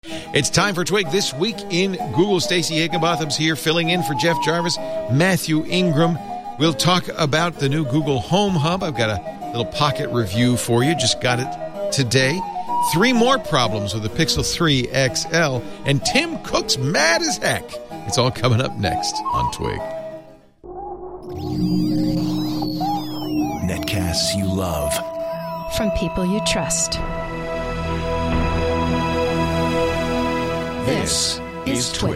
It's time for Twig This Week in Google. Stacey Higginbotham's here filling in for Jeff Jarvis. Matthew Ingram. We'll talk about the new Google Home Hub. I've got a little pocket review for you. Just got it today. 3 more problems with the Pixel 3 XL. And Tim Cook's mad as heck. It's all coming up next on Twig. Netcasts you love. From people you trust. This is Twig.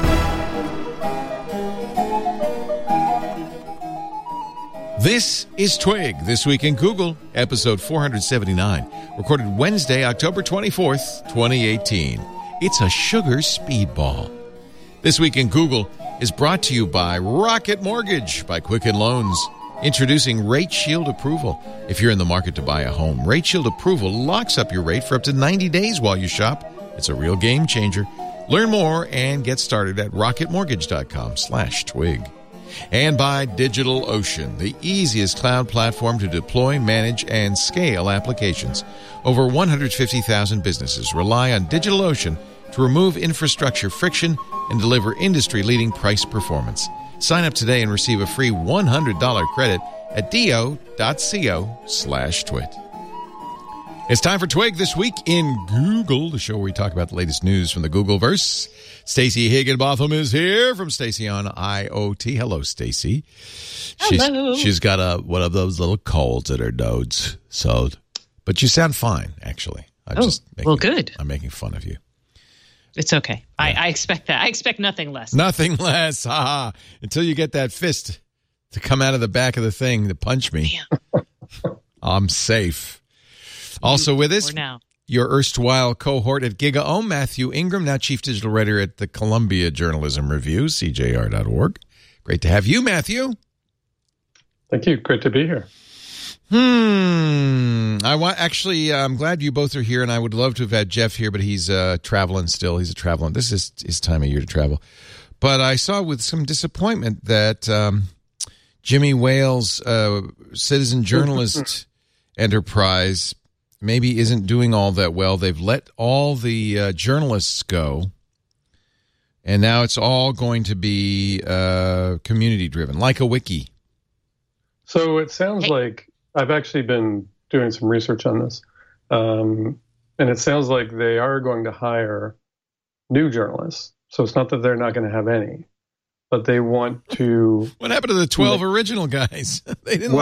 This is Twig, This Week in Google, episode 479, recorded Wednesday, October 24th, 2018. It's a sugar speedball. This Week in Google is brought to you by Rocket Mortgage by Quicken Loans. Introducing Rate Shield Approval. If you're in the market to buy a home, Rate Shield Approval locks up your rate for up to 90 days while you shop. It's a real game changer. Learn more and get started at rocketmortgage.com/twig. And by DigitalOcean, the easiest cloud platform to deploy, manage, and scale applications. Over 150,000 businesses rely on DigitalOcean to remove infrastructure friction and deliver industry-leading price performance. Sign up today and receive a free $100 credit at do.co/twit. It's time for Twig This Week in Google, the show where we talk about the latest news from the Googleverse. Stacey Higginbotham is here from Stacey on IoT. Hello, Stacey. Hello. She's got one of those little colds at her nodes. So, but you sound fine, actually. Good. I'm making fun of you. It's okay. Yeah. I expect that. I expect nothing less. Nothing less. Ha! Until you get that fist to come out of the back of the thing to punch me. I'm safe. Also with us, your erstwhile cohort at GigaOM, Matthew Ingram, now Chief Digital Writer at the Columbia Journalism Review, CJR.org. Great to have you, Matthew. Thank you. Great to be here. I'm glad you both are here, and I would love to have had Jeff here, but he's traveling still. He's traveling. This is his time of year to travel. But I saw with some disappointment that Jimmy Wales, citizen journalist enterprise, maybe isn't doing all that well. They've let all the journalists go, and now it's all going to be community-driven, like a wiki. So it sounds like I've actually been doing some research on this, and it sounds like they are going to hire new journalists. So it's not that they're not going to have any, but they want to... What happened to the 12 original guys? They didn't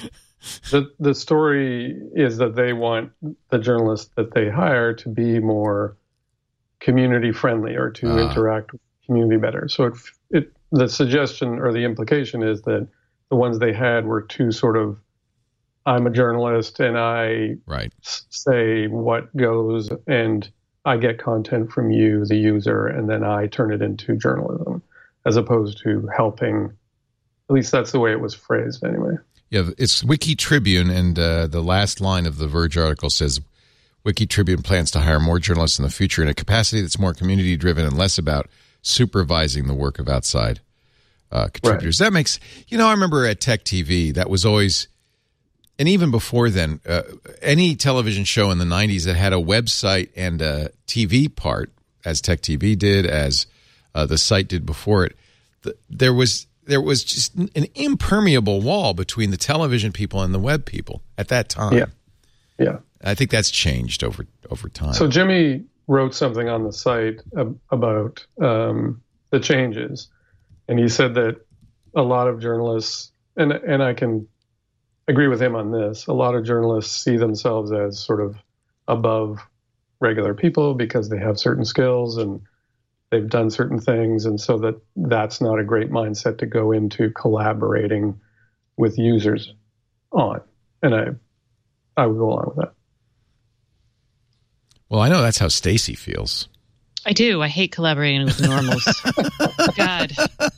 The story is that they want the journalists that they hire to be more community friendly or to interact with the community better. So the suggestion or the implication is that the ones they had were too sort of, I'm a journalist and I say what goes and I get content from you, the user, and then I turn it into journalism, as opposed to helping. At least that's the way it was phrased anyway. Yeah, it's Wiki Tribune, and the last line of the Verge article says, Wiki Tribune plans to hire more journalists in the future in a capacity that's more community-driven and less about supervising the work of outside contributors. That makes, I remember at Tech TV, that was always, and even before then, any television show in the 90s that had a website and a TV part, as Tech TV did, as the site did before it, there was just an impermeable wall between the television people and the web people at that time. Yeah. I think that's changed over time. So Jimmy wrote something on the site about the changes, and he said that a lot of journalists, and I can agree with him on this, a lot of journalists see themselves as sort of above regular people because they have certain skills and they've done certain things, and so that's not a great mindset to go into collaborating with users on. And I would go along with that. Well, I know that's how Stacey feels. I do. I hate collaborating with normals. God.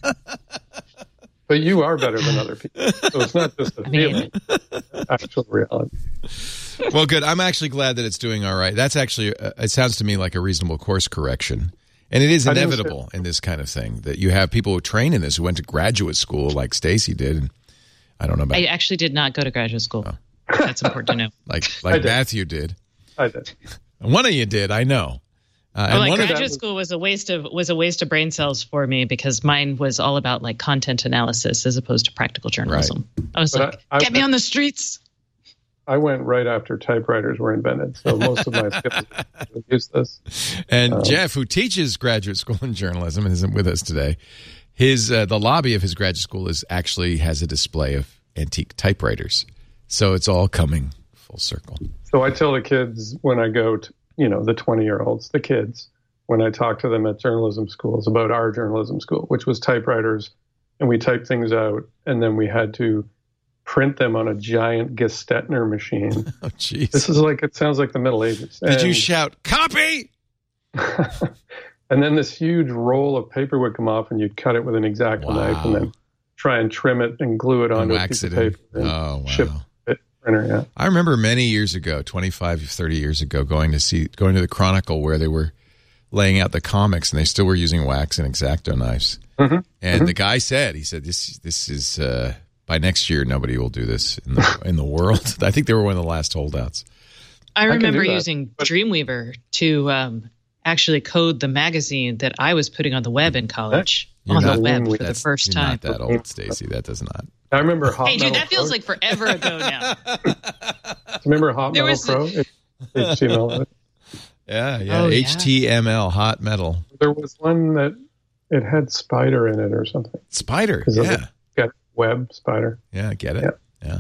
But you are better than other people. So it's not just a feeling, actual reality. Well, good. I'm actually glad that it's doing all right. That's actually, it sounds to me like a reasonable course correction. And it is inevitable in this kind of thing that you have people who train in this, who went to graduate school like Stacey did. And I don't know about... I actually did not go to graduate school. Oh. That's important to know. Like Matthew did. I did. One of you did, I know. Graduate school was a waste of brain cells for me because mine was all about like content analysis as opposed to practical journalism. Right. I was get me on the streets. I went right after typewriters were invented, so most of my skills use this. And Jeff, who teaches graduate school in journalism and isn't with us today, the lobby of his graduate school has a display of antique typewriters. So it's all coming full circle. So I tell the kids when I go to, the 20-year-olds, the kids, when I talk to them at journalism schools about our journalism school, which was typewriters, and we typed things out, and then we had to print them on a giant Gestetner machine. Oh, jeez. This is it sounds like the Middle Ages. Did you shout, copy? And then this huge roll of paper would come off, and you'd cut it with an X-Acto knife, and then try and trim it and glue it onto a piece of paper. Oh, wow. Ship it printer, yeah. I remember many years ago, 25, 30 years ago, going to the Chronicle where they were laying out the comics, and they still were using wax and X-Acto knives. Mm-hmm. And the guy said, this is by next year, nobody will do this in the world. I think they were one of the last holdouts. I remember using Dreamweaver to actually code the magazine that I was putting on the web in college. For the first time. Not that old, Stacy. That does not. I remember Hot Metal Pro. That feels like forever ago now. Remember Hot Metal Pro? HTML. Yeah. Oh, HTML, Hot Metal. There was one that it had Spider in it or something. Spider, yeah. Get web Spider. Yeah, get it. Yeah.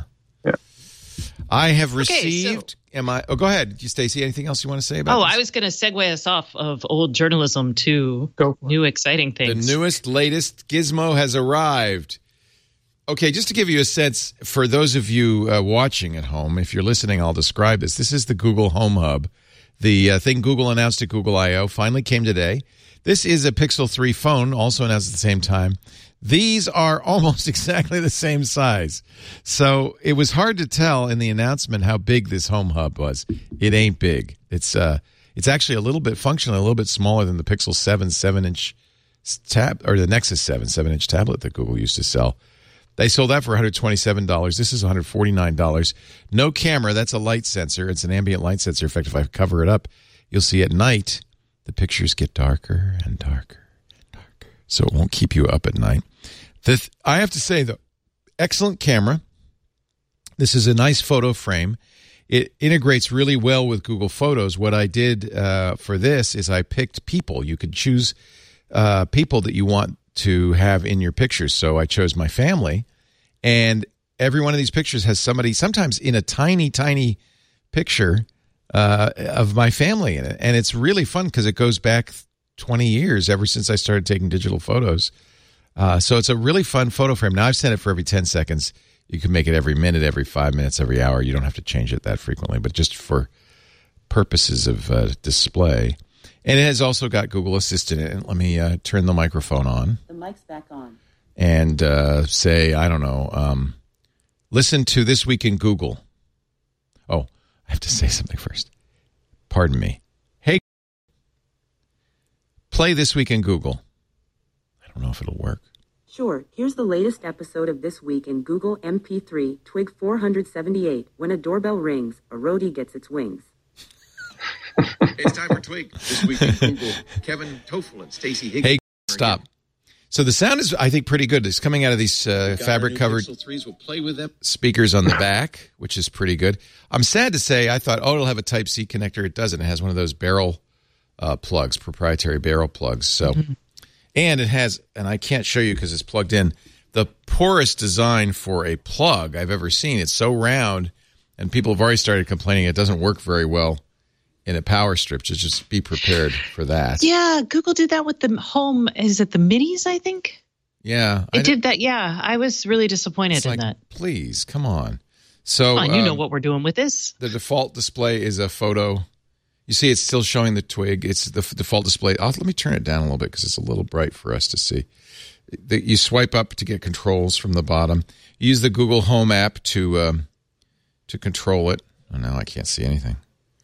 I have received. Go ahead, Stacey. Anything else you want to say about this? I was going to segue us off of old journalism to new exciting things. The newest, latest gizmo has arrived. Okay, just to give you a sense, for those of you watching at home, if you're listening, I'll describe this. This is the Google Home Hub. The thing Google announced at Google I/O finally came today. This is a Pixel 3 phone, also announced at the same time. These are almost exactly the same size. So it was hard to tell in the announcement how big this Home Hub was. It ain't big. It's actually a little bit functional, a little bit smaller than the Pixel 7 7-inch tab, or the Nexus 7 7-inch tablet that Google used to sell. They sold that for $127. This is $149. No camera. That's a light sensor. It's an ambient light sensor. In fact, if I cover it up, you'll see at night the pictures get darker and darker and darker. So it won't keep you up at night. I have to say, though, excellent camera. This is a nice photo frame. It integrates really well with Google Photos. What I did for this is I picked people. You could choose people that you want to have in your pictures. So I chose my family, and every one of these pictures has somebody, sometimes in a tiny, tiny picture of my family in it. And it's really fun because it goes back 20 years, ever since I started taking digital photos. So it's a really fun photo frame. Now, I've set it for every 10 seconds. You can make it every minute, every 5 minutes, every hour. You don't have to change it that frequently, but just for purposes of display. And it has also got Google Assistant in it. Let me turn the microphone on. The mic's back on. And say, I don't know, listen to This Week in Google. Oh, I have to say something first. Pardon me. Hey, play This Week in Google. I don't know if it'll work. Sure. Here's the latest episode of This Week in Google MP3, Twig 478. When a doorbell rings, a roadie gets its wings. It's time for Twig. This Week in Google. Kevin Toffel and Stacey Higgins. Hey, stop. So the sound is, I think, pretty good. It's coming out of these fabric-covered speakers on the back, which is pretty good. I'm sad to say, I thought, it'll have a Type-C connector. It doesn't. It has one of those barrel plugs, proprietary barrel plugs. So, and it has, and I can't show you because it's plugged in, the poorest design for a plug I've ever seen. It's so round, and people have already started complaining it doesn't work very well in a power strip. Just be prepared for that. Yeah, Google did that with the home. Is it the minis, I think? Yeah. It did that, yeah. I was really disappointed in that. Please, come on. So you know what we're doing with this. The default display is a photo. You see it's still showing the Twig. It's the default display. Let me turn it down a little bit because it's a little bright for us to see. You swipe up to get controls from the bottom. You use the Google Home app to control it. Oh, now I can't see anything.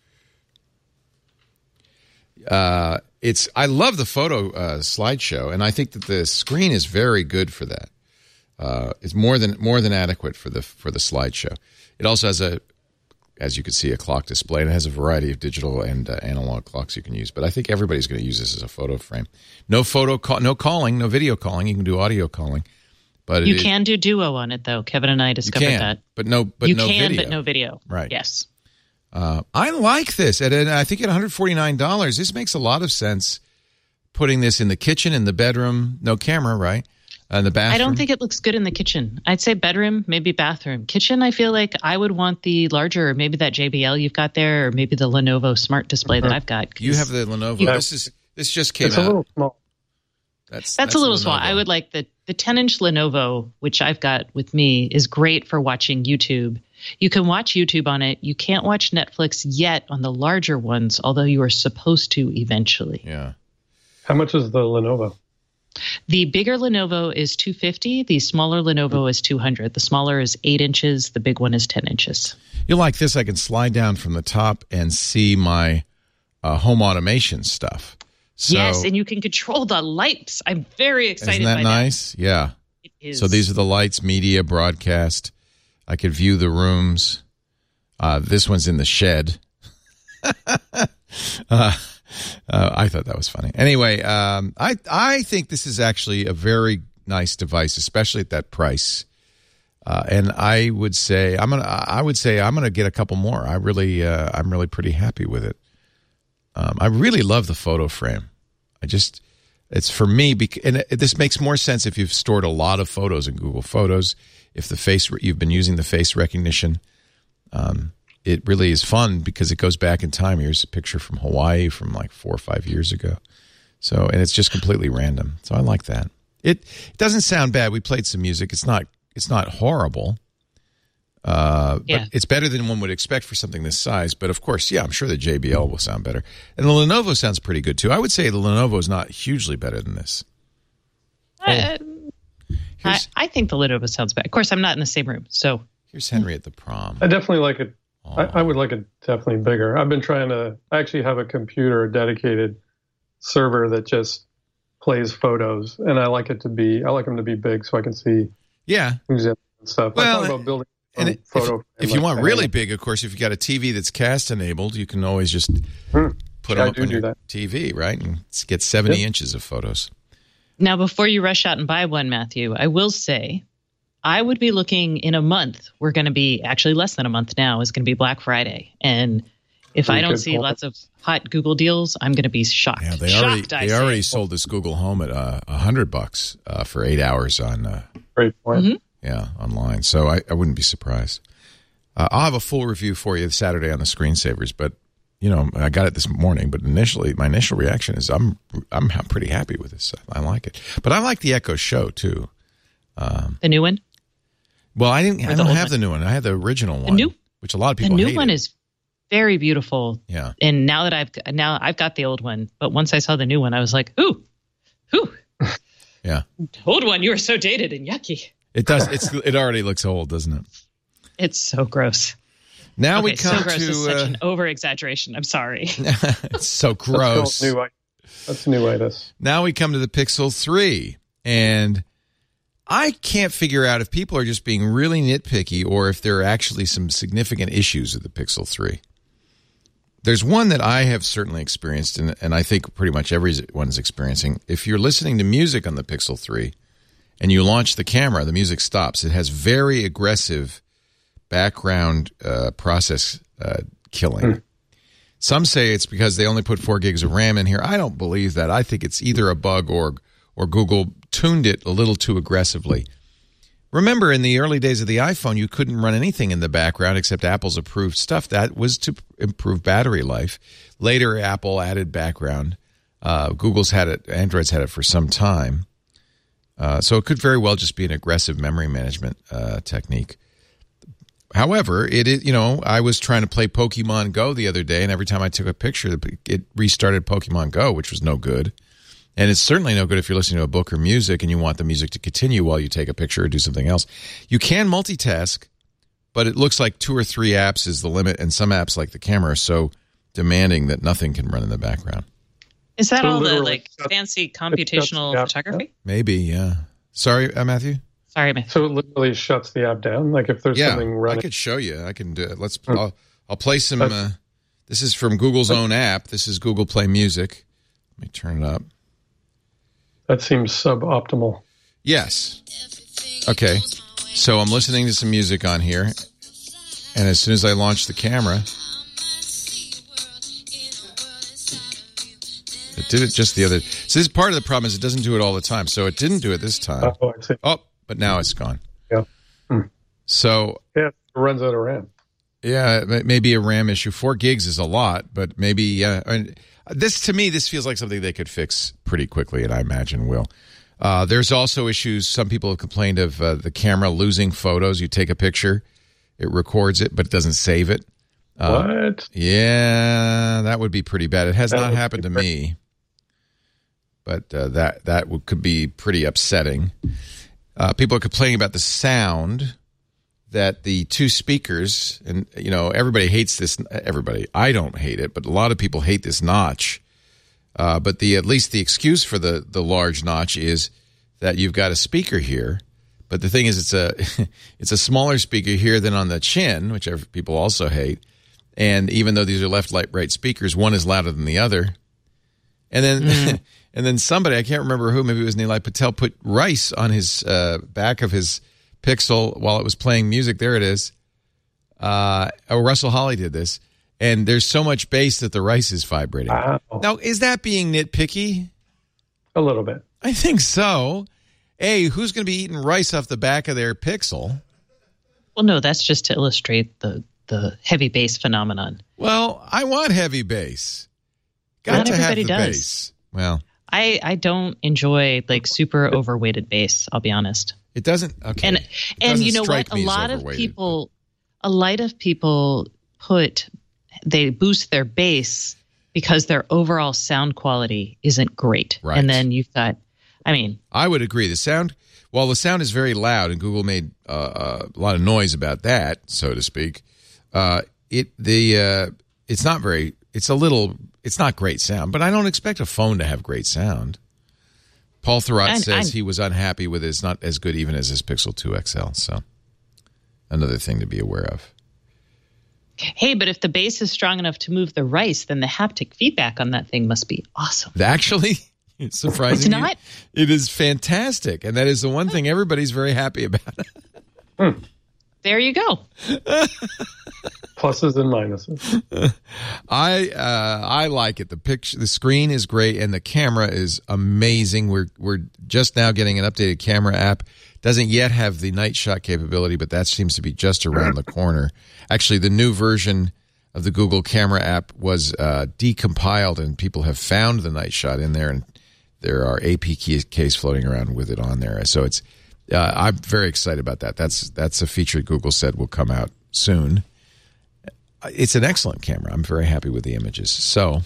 I love the photo slideshow, and I think that the screen is very good for that. It's more than adequate for the slideshow. It also has as you can see, a clock display, and it has a variety of digital and analog clocks you can use. But I think everybody's going to use this as a photo frame. No calling, no video calling. You can do audio calling. But you can do duo on it, though. Kevin and I discovered that. But no video. But no video. Right. Yes. I like this. And I think at $149, this makes a lot of sense, putting this in the kitchen, in the bedroom, no camera, right? In the bathroom. I don't think it looks good in the kitchen. I'd say bedroom, maybe bathroom. Kitchen, I feel like I would want the larger, maybe that JBL you've got there, or maybe the Lenovo Smart Display that I've got. You have the Lenovo. This just came out. It's a little small. That's a little small. I would like the 10-inch Lenovo, which I've got with me, is great for watching YouTube. You can watch YouTube on it. You can't watch Netflix yet on the larger ones, although you are supposed to eventually. Yeah. How much is the Lenovo? The bigger Lenovo is $250. The smaller Lenovo is $200. The smaller is 8 inches. The big one is 10 inches. You'll like this. I can slide down from the top and see my home automation stuff. So, yes, and you can control the lights. I'm very excited by that. Isn't that nice? Yeah. It is. So these are the lights, media, broadcast. I could view the rooms. This one's in the shed. I thought that was funny. Anyway, I think this is actually a very nice device, especially at that price. And I would say I'm gonna get a couple more. I'm really pretty happy with it. I really love the photo frame. It's for me, and this makes more sense if you've stored a lot of photos in Google Photos. If you've been using the face recognition, it really is fun because it goes back in time. Here's a picture from Hawaii from like 4 or 5 years ago. So, and it's just completely random. So I like that. It doesn't sound bad. We played some music. It's not horrible. But it's better than one would expect for something this size. But of course, I'm sure the JBL will sound better. And the Lenovo sounds pretty good too. I would say the Lenovo is not hugely better than this. I think the Lenovo sounds better. Of course, I'm not in the same room. So here's Henry at the prom. I definitely like it. I would like it definitely bigger. I've been I actually have a computer, a dedicated server that just plays photos, and I like them to be big so I can see who's in and stuff. Well, I thought about building if you want really big, of course, if you've got a TV that's cast enabled, you can always just put them up on your TV, right? And get 70 inches of photos. Now, before you rush out and buy one, Matthew, I will say I would be looking in a month. We're going to be actually less than a month now. Is going to be Black Friday. And if I don't see lots of hot Google deals, I'm going to be shocked. Yeah, they already sold this Google Home at $100 for 8 hours on. Great point. Mm-hmm. Yeah, online. So I wouldn't be surprised. I'll have a full review for you Saturday on the screensavers, but I got it this morning. But my initial reaction is I'm pretty happy with this. I like it, but I like the Echo Show too. The new one? Well, I don't have the new one. I had the original one, which a lot of people hate. The new one is very beautiful. Yeah. And now I've got the old one, but once I saw the new one, I was like, ooh. Yeah. Old one, you are so dated and yucky. It does. It already looks old, doesn't it? It's so gross. Now we come so gross to is such an over-exaggeration. I'm sorry. It's so gross. That's newitis. Now we come to the Pixel 3, and I can't figure out if people are just being really nitpicky or if there are actually some significant issues with the Pixel 3. There's one that I have certainly experienced, and I think pretty much everyone's experiencing. If you're listening to music on the Pixel 3 and you launch the camera, the music stops. It has very aggressive background process killing. Some say it's because they only put 4 gigs of RAM in here. I don't believe that. I think it's either a bug or Google tuned it a little too aggressively. Remember, in the early days of the iPhone, you couldn't run anything in the background except Apple's approved stuff. That was to improve battery life. Later, Apple added background. Google's had it. Android's had it for some time. So it could very well just be an aggressive memory management technique. However, it is, I was trying to play Pokemon Go the other day, and every time I took a picture, it restarted Pokemon Go, which was no good. And it's certainly no good if you're listening to a book or music and you want the music to continue while you take a picture or do something else. You can multitask, but it looks like 2 or 3 apps is the limit, and some apps like the camera are so demanding that nothing can run in the background. Is that all the fancy computational photography? Maybe, yeah. Sorry, Matthew? Sorry, Matthew. So it literally shuts the app down? Like if there's something running? I could show you. I can do it. I'll play some. This is from Google's own app. This is Google Play Music. Let me turn it up. That seems suboptimal. Yes. Okay. So I'm listening to some music on here, and as soon as I launch the camera, it did it just the other. So this is part of the problem is it doesn't do it all the time. So it didn't do it this time. Oh, I see. Oh, but now it's gone. Yeah. So yeah, it runs out of RAM. Yeah, it may be a RAM issue. 4 gigs is a lot, but maybe this to me, this feels like something they could fix pretty quickly, and I imagine will. There's also issues. Some people have complained of the camera losing photos. You take a picture, it records it, but it doesn't save it. What? Yeah, that would be pretty bad. It has not happened to me, but that could be pretty upsetting. People are complaining about the sound. That the 2 speakers, and everybody hates this. Everybody, I don't hate it, but a lot of people hate this notch. But at least the excuse for the large notch is that you've got a speaker here. But the thing is, it's a smaller speaker here than on the chin, which people also hate. And even though these are left, right speakers, one is louder than the other. And then and then somebody, I can't remember who, maybe it was Nilay Patel, put rice on his back of his Pixel while it was playing music. There it is. Russell Holly did this, and there's so much bass that the rice is vibrating. Wow. Now, is that being nitpicky? A little bit. I think so. Hey, who's going to be eating rice off the back of their Pixel? Well, no, that's just to illustrate the heavy bass phenomenon. Well, I want heavy bass. Got Not to everybody have the does. bass. Well, I don't enjoy super overweighted bass, I'll be honest. it doesn't. Okay, And you know what? A lot of people they boost their bass because their overall sound quality isn't great. Right. And then you've got, I would agree. The sound is very loud, and Google made a lot of noise about that, so to speak. It's not very. It's not great sound, but I don't expect a phone to have great sound. Paul Thurrott says he was unhappy with it. It's not as good even as his Pixel 2 XL. So another thing to be aware of. Hey, but if the bass is strong enough to move the rice, then the haptic feedback on that thing must be awesome. Actually, it's surprising. It's not? It is fantastic, and that is the one thing everybody's very happy about. There you go. Pluses and minuses. I like it. The screen is great, and the camera is amazing. We're just now getting an updated camera app. Doesn't yet have the night shot capability, but that seems to be just around the corner. Actually, the new version of the Google camera app was decompiled, and people have found the night shot in there, and there are APKs floating around with it on there. So it's I'm very excited about that. That's a feature Google said will come out soon. It's an excellent camera. I'm very happy with the images. So,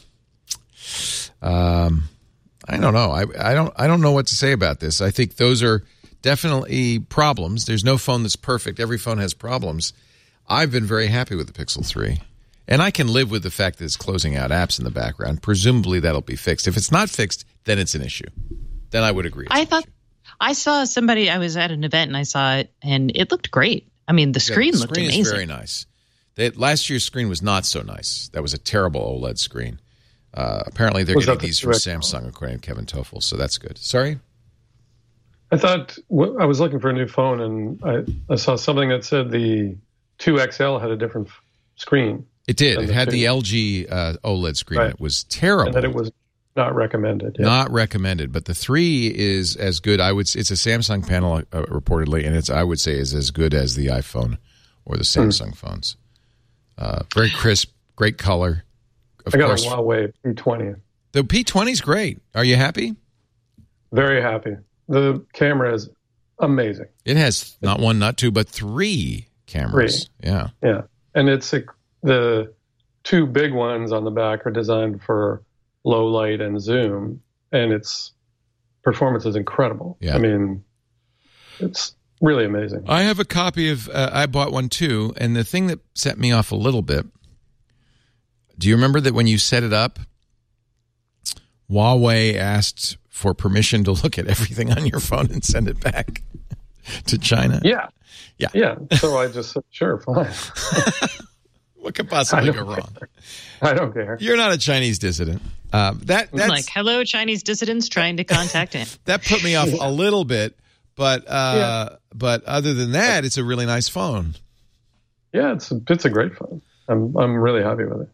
I don't know. I don't know what to say about this. I think those are definitely problems. There's no phone that's perfect. Every phone has problems. I've been very happy with the Pixel 3. And I can live with the fact that it's closing out apps in the background. Presumably that'll be fixed. If it's not fixed, then it's an issue. Then I would agree. I saw somebody, I was at an event and I saw it, and it looked great. The screen looked amazing. The screen is very nice. Last year's screen was not so nice. That was a terrible OLED screen. Apparently they're getting these from Samsung, according to Kevin Toffel, so that's good. Sorry? I thought I was looking for a new phone, and I saw something that said the 2XL had a different screen. It did. It had the LG OLED screen. Right. It was terrible. And that it was not recommended. Yeah. Not recommended, but the 3 is as good. It's a Samsung panel reportedly, and I would say is as good as the iPhone or the Samsung phones. Very crisp, great color. I got a Huawei P20. The P20 is great. Are you happy? Very happy. The camera is amazing. It has not 1, not 2, but 3 cameras. 3. Yeah. Yeah. And the 2 big ones on the back are designed for low light and zoom, and its performance is incredible. Yeah. It's really amazing. I have a copy of, I bought one too, and the thing that set me off a little bit, do you remember that when you set it up, Huawei asked for permission to look at everything on your phone and send it back to China? Yeah. Yeah. Yeah. So I just said, sure, fine. What could possibly go wrong? I don't care. You're not a Chinese dissident. That's like, hello, Chinese dissidents trying to contact him. That put me off a little bit, but other than that, it's a really nice phone. Yeah, it's a great phone. I'm really happy with it.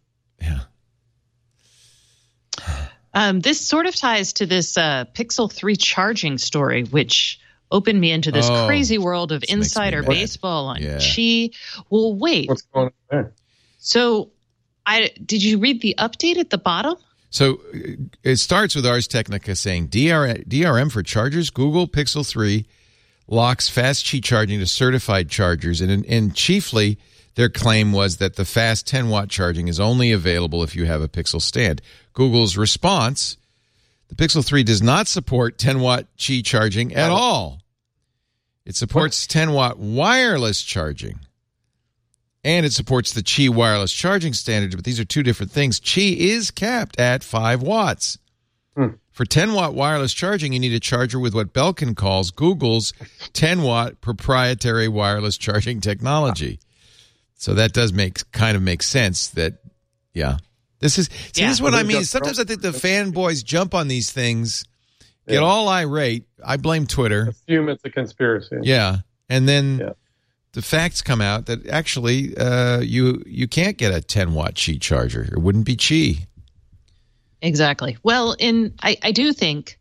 Yeah. This sort of ties to this Pixel 3 charging story, which opened me into this crazy world of insider baseball on Qi. Well, wait. What's going on there? So, did you read the update at the bottom? So it starts with Ars Technica saying DRM for chargers. Google Pixel 3 locks fast Qi charging to certified chargers, and chiefly their claim was that the fast 10-watt charging is only available if you have a Pixel stand. Google's response: the Pixel 3 does not support 10-watt Qi charging at all. It supports 10-watt wireless charging. And it supports the Qi wireless charging standard, but these are two different things. Qi is capped at 5 watts. For 10-watt wireless charging, you need a charger with what Belkin calls Google's 10-watt proprietary wireless charging technology. So that does make sense that, This is what I mean. Sometimes I think the fanboys jump on these things, get all irate. I blame Twitter. Assume it's a conspiracy. Yeah. And then the facts come out that actually you can't get a 10-watt Qi charger. It wouldn't be Qi. Exactly. Well, I do think,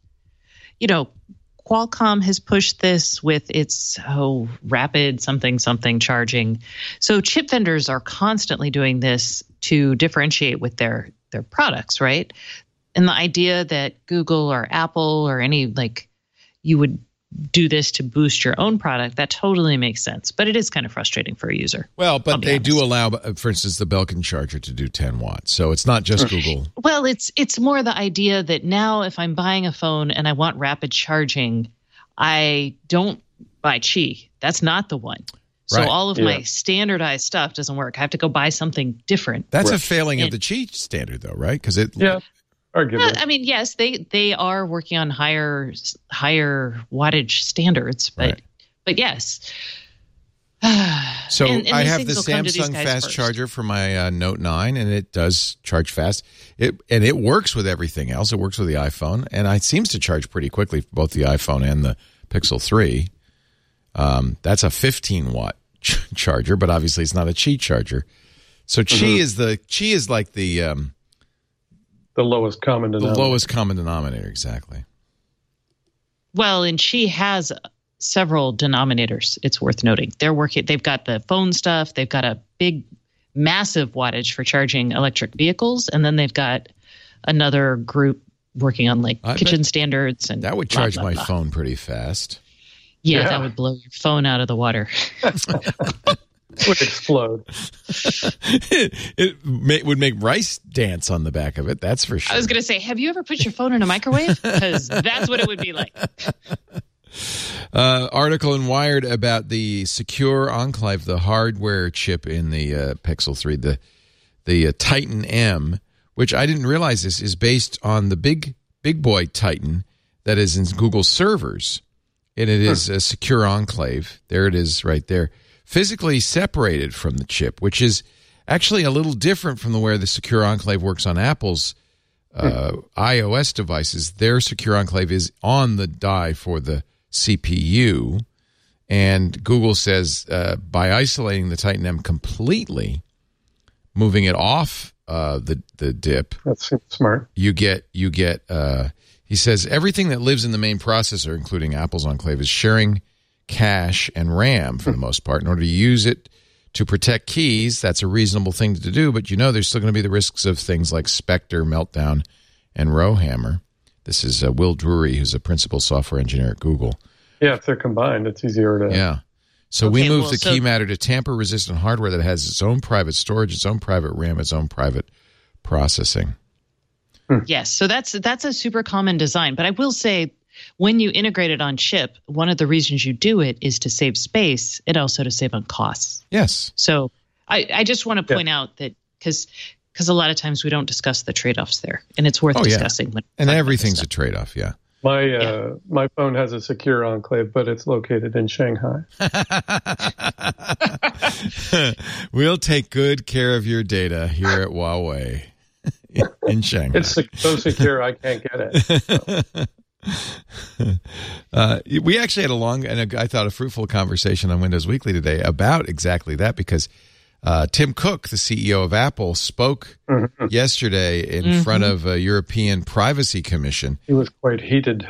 Qualcomm has pushed this with its rapid something charging. So chip vendors are constantly doing this to differentiate with their products, right? And the idea that Google or Apple or any, you would do this to boost your own product, that totally makes sense. But it is kind of frustrating for a user. Well, but they do allow, for instance, the Belkin charger to do 10 watts. So it's not just Google. Well, it's more the idea that now if I'm buying a phone and I want rapid charging, I don't buy Qi. That's not the one. So all of my standardized stuff doesn't work. I have to go buy something different. That's a failing of the Qi standard, though, right? Because arguably. I mean, yes, they are working on higher wattage standards, but yes. So I have the Samsung fast charger for my Note 9, and it does charge fast. It works with everything else. It works with the iPhone, and it seems to charge pretty quickly for both the iPhone and the Pixel 3. That's a 15-watt charger, but obviously it's not a Qi charger. So Qi is like the lowest common denominator. The lowest common denominator, exactly. Well, and Qi has several denominators, it's worth noting. They've got the phone stuff, they've got a big, massive wattage for charging electric vehicles, and then they've got another group working on kitchen standards. And that would charge my phone pretty fast. Yeah, that would blow your phone out of the water. Would explode. It would make rice dance on the back of it, that's for sure. I was going to say, have you ever put your phone in a microwave? Because that's what it would be like. Article in Wired about the Secure Enclave, the hardware chip in the Pixel 3, the Titan M, which I didn't realize this is based on the big boy Titan that is in Google servers. And it is a Secure Enclave. There it is right there. Physically separated from the chip, which is actually a little different from the way the Secure Enclave works on Apple's iOS devices. Their Secure Enclave is on the die for the CPU, and Google says by isolating the Titan M completely, moving it off the DIP, that seems smart. You get. He says everything that lives in the main processor, including Apple's Enclave, is sharing cache and RAM for the most part. In order to use it to protect keys, that's a reasonable thing to do, but there's still going to be the risks of things like Spectre, Meltdown, and Rowhammer. This is Will Drury, who's a principal software engineer at Google. Yeah, if they're combined, it's easier to... Yeah. So we moved the key matter to tamper-resistant hardware that has its own private storage, its own private RAM, its own private processing. Yes, so that's a super common design. But I will say, when you integrate it on chip, one of the reasons you do it is to save space and also to save on costs. Yes. So I just want to point out that because a lot of times we don't discuss the trade-offs there, and it's worth discussing. And everything's a trade-off, My phone has a secure enclave, but it's located in Shanghai. We'll take good care of your data here at Huawei in Shanghai. It's so secure I can't get it. We actually had a long and I thought a fruitful conversation on Windows Weekly today about exactly that, because Tim Cook, the CEO of Apple, spoke yesterday in front of a European Privacy Commission. He was quite heated.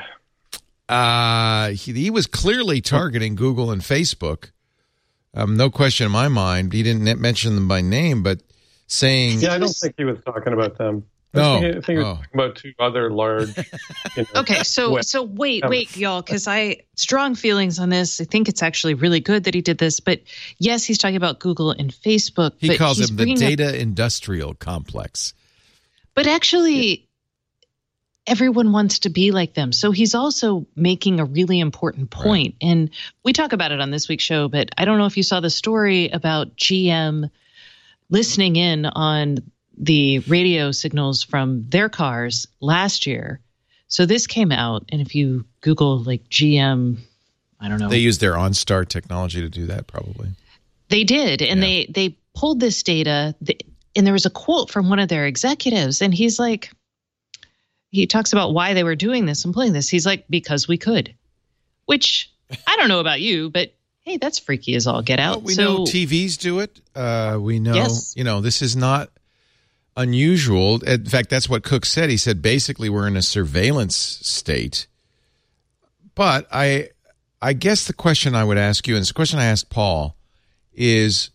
He was clearly targeting Google and Facebook. No question in my mind. He didn't mention them by name, but saying... Yeah, I don't think he was talking about them. I think he was talking about two other large... Okay, so wait, y'all, because strong feelings on this. I think it's actually really good that he did this. But yes, he's talking about Google and Facebook. He calls them the data industrial complex. But actually, everyone wants to be like them. So he's also making a really important point. Right. And we talk about it on this week's show, but I don't know if you saw the story about GM listening in on the radio signals from their cars last year. So this came out, and if you Google like GM, I don't know. They used their OnStar technology to do that, probably. They did, and they pulled this data, and there was a quote from one of their executives, and he talks about why they were doing this and pulling this. He's like, because we could, which I don't know about you, but hey, that's freaky as all get out. Well, we know TVs do it. We know, this is not unusual. In fact, that's what Cook said. He said, basically, we're in a surveillance state. But I guess the question I would ask you, and it's a question I asked Paul, is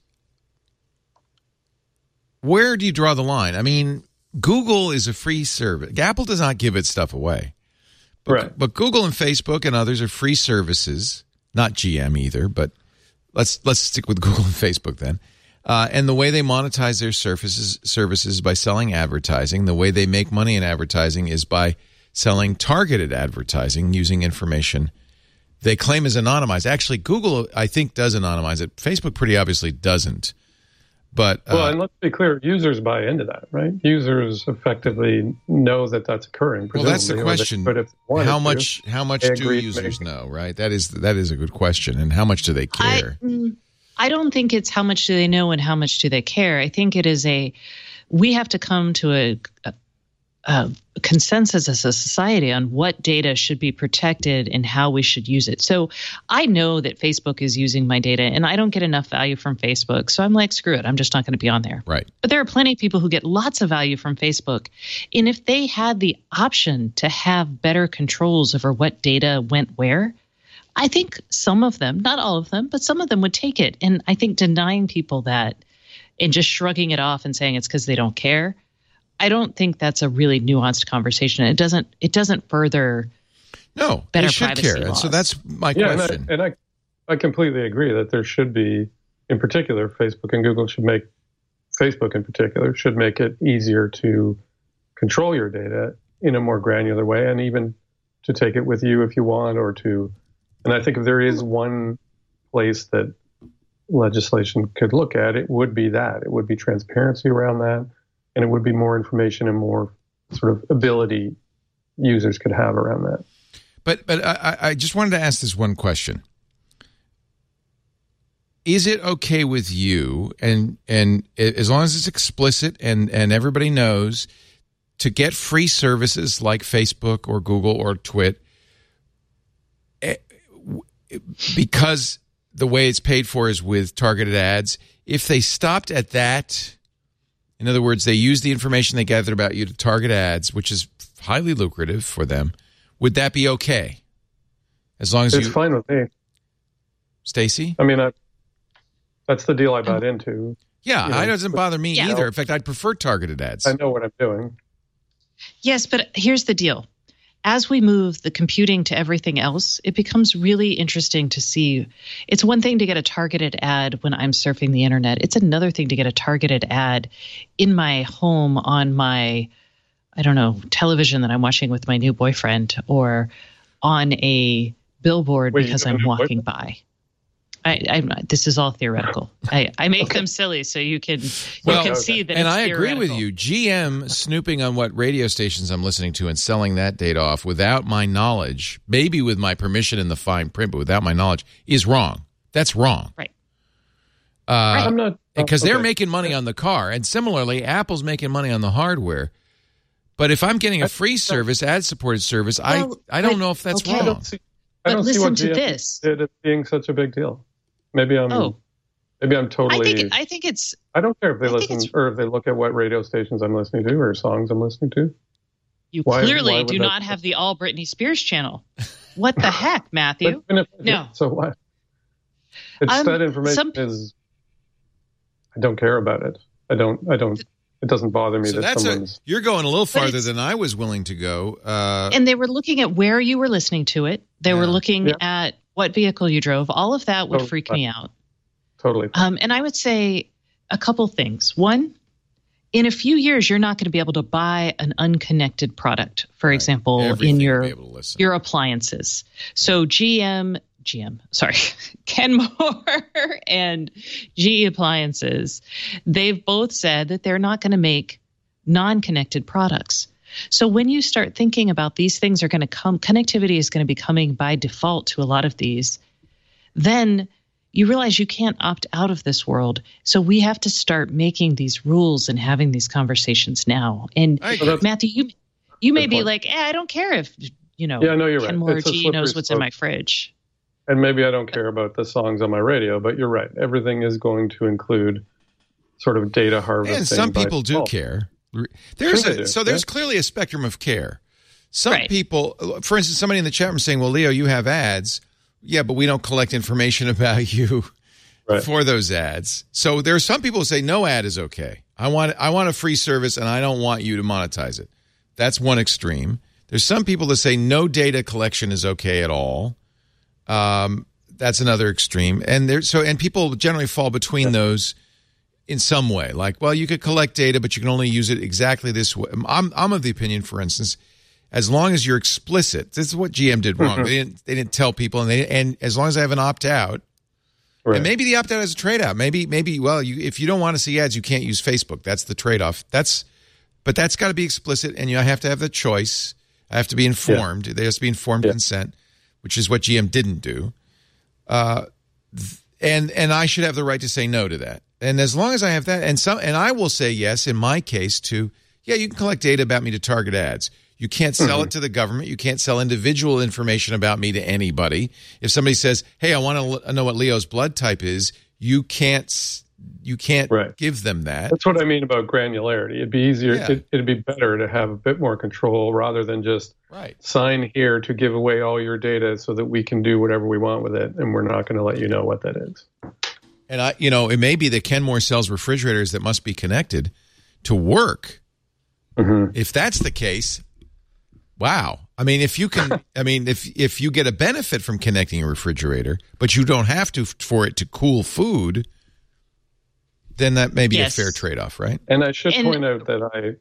where do you draw the line? I mean, Google is a free service. Apple does not give its stuff away. But Google and Facebook and others are free services, not GM either, but let's stick with Google and Facebook then. And the way they monetize their services by selling advertising. The way they make money in advertising is by selling targeted advertising using information they claim is anonymized. Actually, Google, I think, does anonymize it. Facebook pretty obviously doesn't. But and let's be clear, users buy into that, right? Users effectively know that that's occurring. Well, that's the question. How much do users know, right? That is a good question. And how much do they care? I don't think it's how much do they know and how much do they care. I think it is we have to come to a consensus as a society on what data should be protected and how we should use it. So I know that Facebook is using my data and I don't get enough value from Facebook. So I'm like, screw it. I'm just not going to be on there. Right. But there are plenty of people who get lots of value from Facebook. And if they had the option to have better controls over what data went where, I think some of them, not all of them, but some of them would take it. And I think denying people that and just shrugging it off and saying it's because they don't care, I don't think that's a really nuanced conversation. It doesn't further better privacy laws. And so that's my question. And I completely agree that there should be, in particular, Facebook and Google should make it easier to control your data in a more granular way, and even to take it with you if you want, and I think if there is one place that legislation could look at, it would be that. It would be transparency around that, and it would be more information and more sort of ability users could have around that. But I just wanted to ask this one question. Is it okay with you, and as long as it's explicit and everybody knows, to get free services like Facebook or Google or Twitter, because the way it's paid for is with targeted ads, if they stopped at that, in other words, they use the information they gathered about you to target ads, which is highly lucrative for them, would that be okay? As long as it's fine with me. Stacey? I mean, that's the deal I bought into. Yeah, it doesn't bother me either. In fact, I'd prefer targeted ads. I know what I'm doing. Yes, but here's the deal. As we move the computing to everything else, it becomes really interesting to see. It's one thing to get a targeted ad when I'm surfing the internet. It's another thing to get a targeted ad in my home on my, television that I'm watching with my new boyfriend, or on a billboard because I'm walking by. This is all theoretical. I make them silly so you can see that. And it's I agree theoretical. with you. GM snooping on what radio stations I'm listening to and selling that data off without my knowledge, maybe with my permission in the fine print, but without my knowledge, is wrong. That's wrong. Right. I'm not, because they're okay. making money on the car, and similarly, Apple's making money on the hardware. But if I'm getting a free service, ad-supported service, I don't know if that's okay. wrong. I don't see listen what to GM this. did as being such a big deal. Maybe I'm totally. I think it's. I don't care if they listen or if they look at what radio stations I'm listening to or songs I'm listening to. You Why clearly would do that- not have the All Britney Spears channel. What the heck, Matthew? But even if I No. did, so what? It's that information some- is. I don't care about it. I don't. It doesn't bother me So that that's someone's. you're going a little farther it's- than I was willing to go. And they were looking at where you were listening to it. They were looking at what vehicle you drove. All of that would Totally freak fine. me out. Totally. And I would say a couple things. One, in a few years, you're not going to be able to buy an unconnected product, for example, Everything in will be able to listen. your appliances. So Kenmore and GE Appliances, they've both said that they're not going to make non-connected products. So when you start thinking about these things are going to come, connectivity is going to be coming by default to a lot of these, then you realize you can't opt out of this world. So we have to start making these rules and having these conversations now. And I agree. Matthew, you may Good be point. like, I don't care if, Yeah, no, you're right. Kenmore or It's a GE slippery knows what's in slope. my fridge. And maybe I don't care about the songs on my radio, but you're right. Everything is going to include sort of data harvesting. And some by people do default. care. Sure they do, There's clearly a spectrum of care. Some Right. people, for instance, somebody in the chat room saying, well, Leo, you have ads. Yeah, but we don't collect information about you for those ads. So there are some people who say no ad is okay. I want a free service and I don't want you to monetize it. That's one extreme. There's some people that say no data collection is okay at all. That's another extreme. And people generally fall between those in some way. Like, well, you could collect data, but you can only use it exactly this way. I'm of the opinion, for instance, as long as you're explicit. This is what GM did wrong. They didn't tell people, and as long as I have an opt out, and maybe the opt out is a trade out. Maybe if you don't want to see ads, you can't use Facebook. That's the trade off. But that's got to be explicit, and I have to have the choice. I have to be informed. There has to be informed consent, which is what GM didn't do. And I should have the right to say no to that. And as long as I have that, and I will say yes in my case to, you can collect data about me to target ads. You can't sell it to the government. You can't sell individual information about me to anybody. If somebody says, hey, I want to know what Leo's blood type is, you can't give them that. That's what I mean about granularity. It'd be easier. Yeah. It'd be better to have a bit more control rather than just sign here to give away all your data so that we can do whatever we want with it, and we're not going to let you know what that is. And it may be that Kenmore sells refrigerators that must be connected to work. If that's the case, wow. I mean, if you can, if you get a benefit from connecting a refrigerator, but you don't have to for it to cool food, then that may be a fair trade-off, right? And I should point out that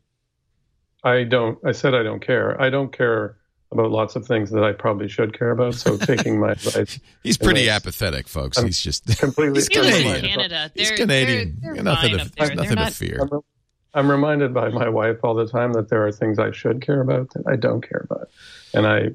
I said I don't care. I don't care about lots of things that I probably should care about. So taking my advice. He's pretty apathetic, folks. He's just completely. He's Canadian. Canada. He's Canadian. They're nothing fine up there. to fear. I'm reminded by my wife all the time that there are things I should care about that I don't care about, and I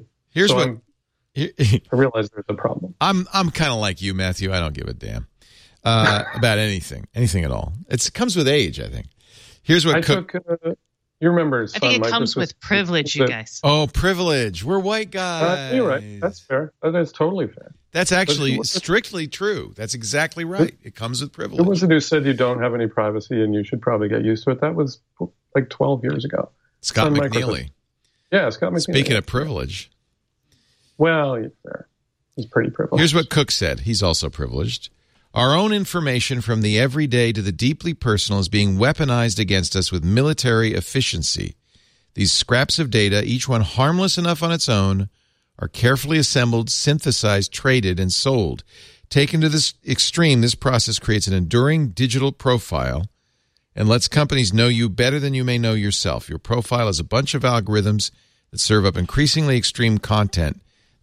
realize there's a problem. I'm kind of like you, Matthew. I don't give a damn about anything at all. It comes with age, I think. Here's what you remember. I think it comes with privilege, you guys. Oh, privilege. We're white guys. You're right. That's fair. That is totally fair. That's actually strictly true. That's exactly right. It comes with privilege. There was a who said you don't have any privacy and you should probably get used to it. That was like 12 years ago. Scott McNeely. Yeah, Scott McNeely. Speaking of privilege. Well, fair. He's pretty privileged. Here's what Cook said. He's also privileged. Our own information from the everyday to the deeply personal is being weaponized against us with military efficiency. These scraps of data, each one harmless enough on its own, are carefully assembled, synthesized, traded, and sold. Taken to this extreme, this process creates an enduring digital profile and lets companies know you better than you may know yourself. Your profile is a bunch of algorithms that serve up increasingly extreme content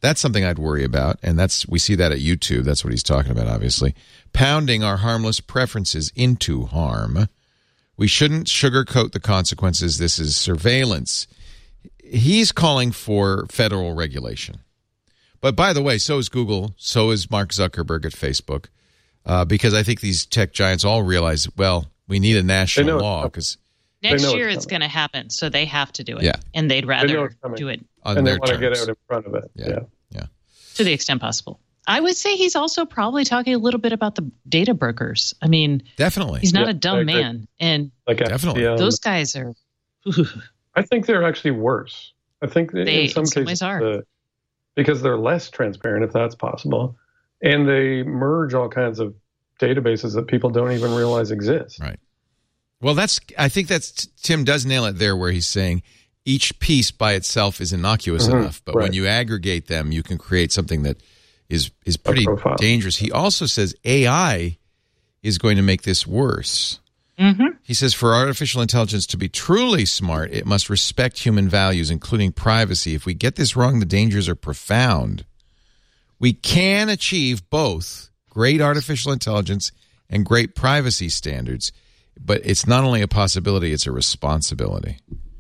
That's something I'd worry about, and we see that at YouTube. That's what he's talking about, obviously. Pounding our harmless preferences into harm. We shouldn't sugarcoat the consequences. This is surveillance. He's calling for federal regulation. But by the way, so is Google, so is Mark Zuckerberg at Facebook, because I think these tech giants all realize, well, we need a national law because next year it's going to happen, so they have to do it. Yeah. And they'd rather do it on and their they want terms. to get out in front of it. Yeah. To the extent possible. I would say he's also probably talking a little bit about the data brokers. I mean, definitely, he's not a dumb man, and definitely those guys are. I think they're actually worse. I think they in some cases ways are. because they're less transparent, if that's possible, and they merge all kinds of databases that people don't even realize exist. Right. Well, I think Tim does nail it there, where he's saying each piece by itself is innocuous enough, but when you aggregate them, you can create something that is pretty dangerous. He also says AI is going to make this worse. Mm-hmm. He says for artificial intelligence to be truly smart, it must respect human values, including privacy. If we get this wrong, the dangers are profound. We can achieve both great artificial intelligence and great privacy standards, but it's not only a possibility, it's a responsibility.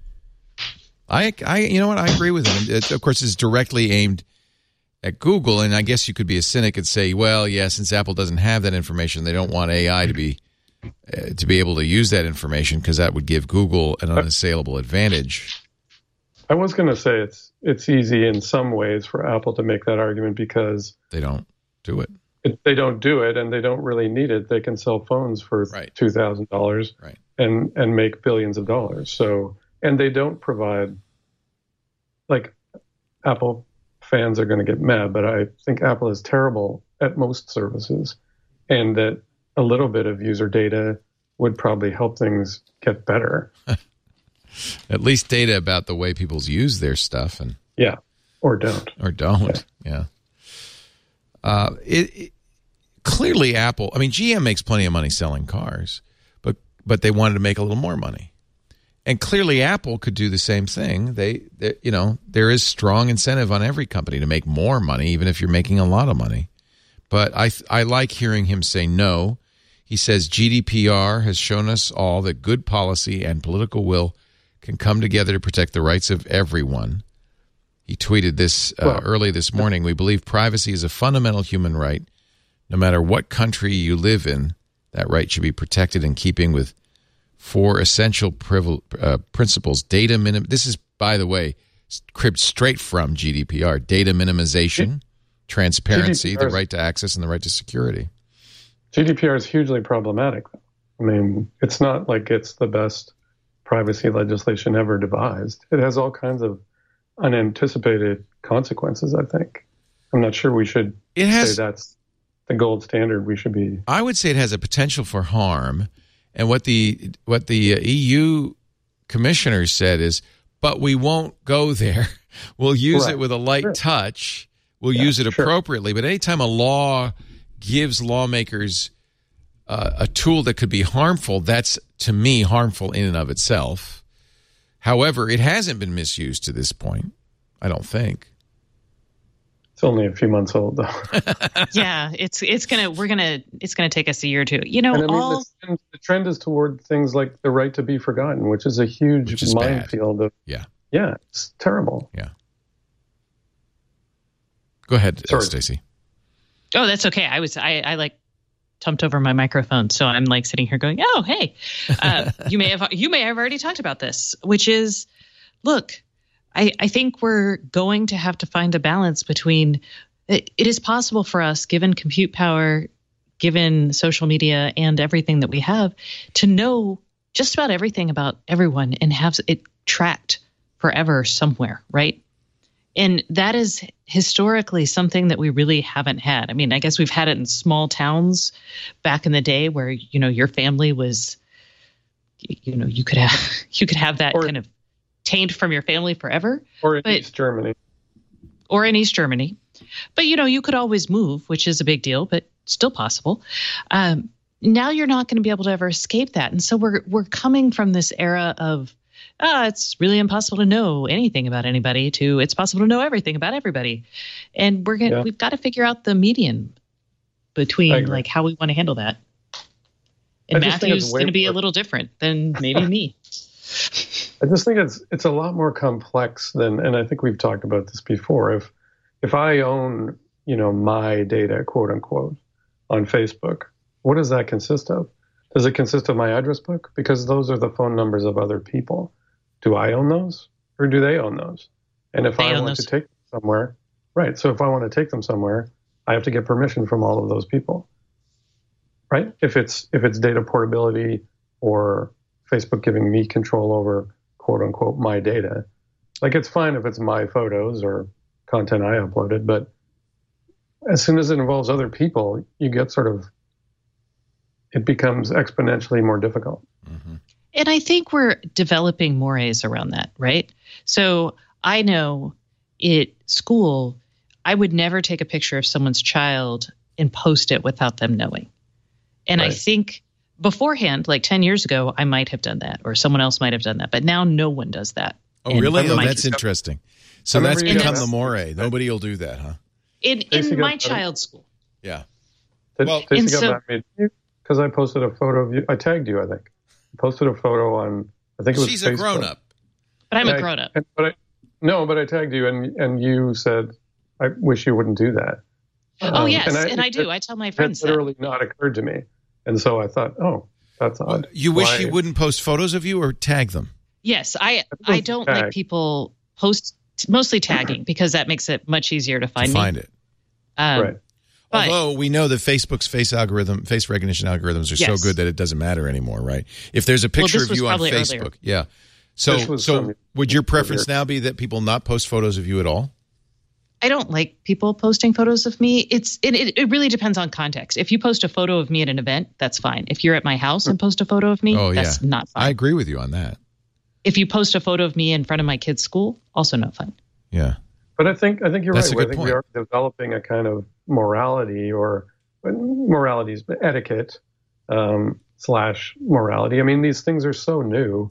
You know what? I agree with him. It, of course, it's directly aimed at Google, and I guess you could be a cynic and say, well, yeah, since Apple doesn't have that information, they don't want AI to be able to use that information because that would give Google an unassailable advantage. I was going to say it's easy in some ways for Apple to make that argument because they don't do it. They don't do it, and they don't really need it. They can sell phones for $2,000 and make billions of dollars. So, and they don't provide, like, Apple fans are going to get mad, but I think Apple is terrible at most services, and that a little bit of user data would probably help things get better. At least data about the way people use their stuff, and or don't. Clearly Apple, I mean, GM makes plenty of money selling cars, but they wanted to make a little more money. And clearly Apple could do the same thing. There is strong incentive on every company to make more money, even if you're making a lot of money. But I like hearing him say no. He says GDPR has shown us all that good policy and political will can come together to protect the rights of everyone. He tweeted this early this morning. We believe privacy is a fundamental human right. No matter what country you live in, that right should be protected in keeping with 4 essential principles. This is, by the way, cribbed straight from GDPR. Data minimization, transparency, the right to access, and the right to security. GDPR is hugely problematic. I mean, it's not like it's the best privacy legislation ever devised. It has all kinds of unanticipated consequences, I think. I'm not sure we should say that's the gold standard we should be. I would say it has a potential for harm. And what the EU commissioner said is, but we won't go there. We'll use it with a light touch. We'll use it appropriately. But anytime a law gives lawmakers a tool that could be harmful, that's, to me, harmful in and of itself. However, it hasn't been misused to this point, I don't think. It's only a few months old, though. Yeah, it's gonna take us a year or two. The trend is toward things like the right to be forgotten, which is a huge minefield. It's terrible. Yeah. Go ahead, Stacey. Oh, that's okay. I like tumped over my microphone, so I'm like sitting here going, "Oh, hey." You may have already talked about this, which is, look. I think we're going to have to find a balance between it is possible for us, given compute power, given social media and everything that we have, to know just about everything about everyone and have it tracked forever somewhere, right? And that is historically something that we really haven't had. I mean, I guess we've had it in small towns back in the day where, your family was, you could have that kind of tainted from your family forever. Or in East Germany. But, you could always move, which is a big deal, but still possible. Now you're not going to be able to ever escape that. And so we're coming from this era of it's really impossible to know anything about anybody to it's possible to know everything about everybody. And we've got to figure out the median between like how we want to handle that. And Matthew's going to be a little different than maybe me. I just think it's a lot more complex than, and I think we've talked about this before. If I own, my data, quote unquote, on Facebook, what does that consist of? Does it consist of my address book? Because those are the phone numbers of other people. Do I own those or do they own those? And if I want to take them somewhere, right. So if I want to take them somewhere, I have to get permission from all of those people, right? If it's data portability or Facebook giving me control over, quote unquote, my data, like it's fine if it's my photos or content I uploaded, but as soon as it involves other people, you get it becomes exponentially more difficult. Mm-hmm. And I think we're developing mores around that, right? So I know at school, I would never take a picture of someone's child and post it without them knowing. And right. I think beforehand, like 10 years ago, I might have done that or someone else might have done that. But now no one does that. Oh, really? Oh, that's interesting. So that's become the more. Nobody will do that, huh? In my child's school. Yeah. Because I posted a photo of you. I tagged you, I think. I posted a photo on, I think it was She's Facebook. A grown-up. But I'm a grown-up. But I tagged you and you said, I wish you wouldn't do that. Oh, yes. And I do. I tell my friends that. It literally not occurred to me. And so I thought, that's odd. Well, you wish you wouldn't post photos of you or tag them? Yes. I don't like people post, mostly tagging, because that makes it much easier to find it. Right. But, although we know that Facebook's face recognition algorithms are so good that it doesn't matter anymore, right? If there's a picture of you on Facebook, earlier. Yeah. So would your preference now be that people not post photos of you at all? I don't like people posting photos of me. It really depends on context. If you post a photo of me at an event, that's fine. If you're at my house and post a photo of me, that's not fine. I agree with you on that. If you post a photo of me in front of my kid's school, also not fun. Yeah. But I think you're that's right. I think we are developing a kind of morality is etiquette / morality. I mean, these things are so new.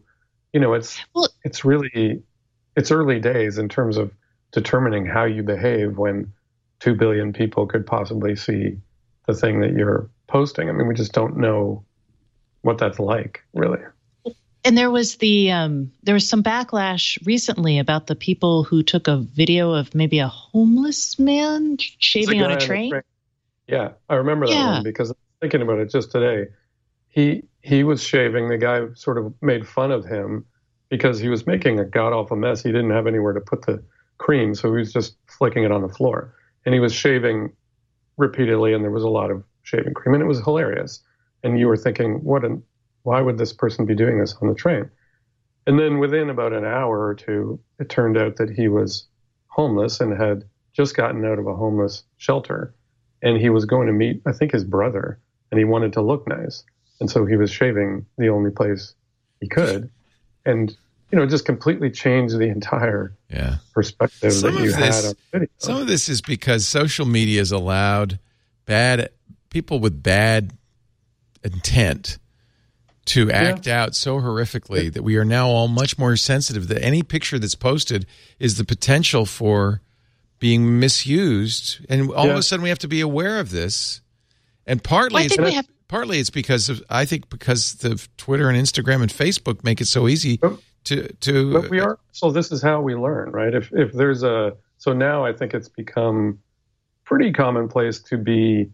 It's early days in terms of determining how you behave when 2 billion people could possibly see the thing that you're posting. I mean, we just don't know what that's like, really. And there was some backlash recently about the people who took a video of maybe a homeless man shaving on a train. Yeah, I remember that one because I was thinking about it just today. He was shaving. The guy sort of made fun of him because he was making a god-awful mess. He didn't have anywhere to put the cream, so he was just flicking it on the floor. And he was shaving repeatedly, and there was a lot of shaving cream, and it was hilarious. And you were thinking, why would this person be doing this on the train? And then within about an hour or two, it turned out that he was homeless and had just gotten out of a homeless shelter. And he was going to meet, I think, his brother, and he wanted to look nice. And so he was shaving the only place he could. And, just completely changed the entire perspective that you had on video. Some of this is because social media has allowed people with bad intent to act out so horrifically that we are now all much more sensitive that any picture that's posted is the potential for being misused. And all of a sudden we have to be aware of this. And partly it's because the Twitter and Instagram and Facebook make it so easy But we are. So this is how we learn, right? If there's so now I think it's become pretty commonplace to be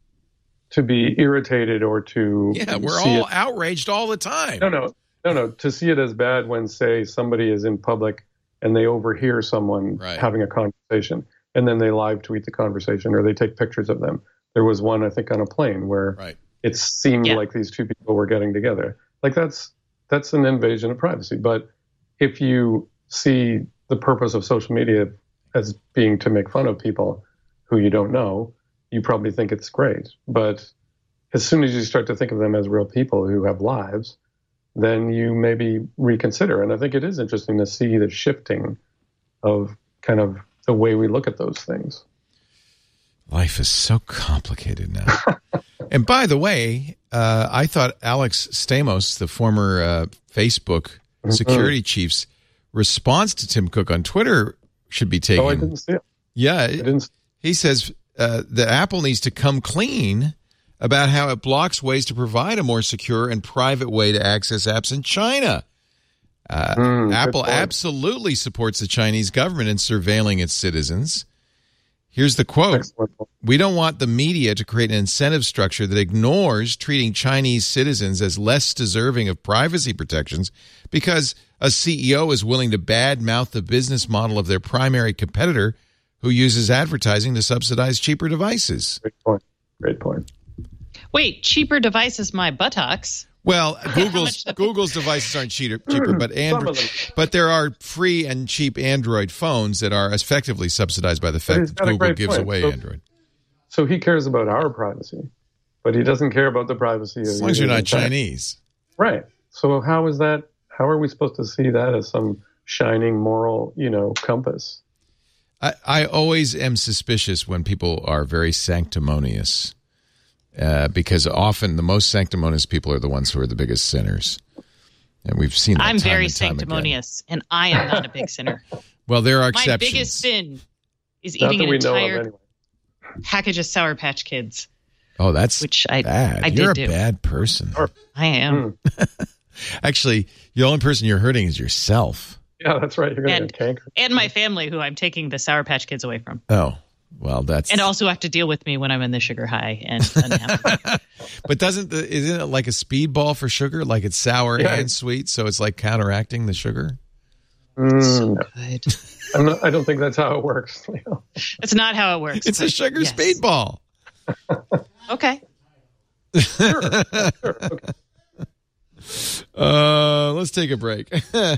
irritated or to we're all outraged all the time. No, to see it as bad when, say, somebody is in public and they overhear someone having a conversation and then they live tweet the conversation or they take pictures of them. There was one, I think, on a plane where it seemed like these two people were getting together. Like that's an invasion of privacy. But if you see the purpose of social media as being to make fun of people who you don't know, you probably think it's great. But as soon as you start to think of them as real people who have lives, then you maybe reconsider. And I think it is interesting to see the shifting of kind of the way we look at those things. Life is so complicated now. And by the way, I thought Alex Stamos, the former Facebook security chief's response to Tim Cook on Twitter should be taken. Oh, I didn't see it. Yeah. He says that Apple needs to come clean about how it blocks ways to provide a more secure and private way to access apps in China. Apple absolutely supports the Chinese government in surveilling its citizens. Here's the quote. Excellent. We don't want the media to create an incentive structure that ignores treating Chinese citizens as less deserving of privacy protections because a CEO is willing to badmouth the business model of their primary competitor who uses advertising to subsidize cheaper devices. Great point. Wait, cheaper devices, my buttocks. Well, Google's devices aren't cheaper, but there are free and cheap Android phones that are effectively subsidized by the fact that Google gives away Android. So he cares about our privacy, but he doesn't care about the privacy of as long as you're not Chinese. Right. So how is that? How are we supposed to see that as some shining moral, compass? I always am suspicious when people are very sanctimonious. Because often the most sanctimonious people are the ones who are the biggest sinners. And we've seen that I'm time very and time sanctimonious, and I am not a big sinner. Well, there are exceptions. My biggest sin is eating an entire package of Sour Patch Kids. Oh, that's bad. You're a bad person. I am. Actually, the only person you're hurting is yourself. Yeah, that's right. You're going to get canker. And my family, who I'm taking the Sour Patch Kids away from. Oh. Well, that's and also have to deal with me when I'm in the sugar high and unhappy. But isn't it like a speedball for sugar? Like it's sour and sweet, so it's like counteracting the sugar. So good. I don't think that's how it works. It's not how it works. It's a sugar speedball. Okay. Sure. Okay. Let's take a break.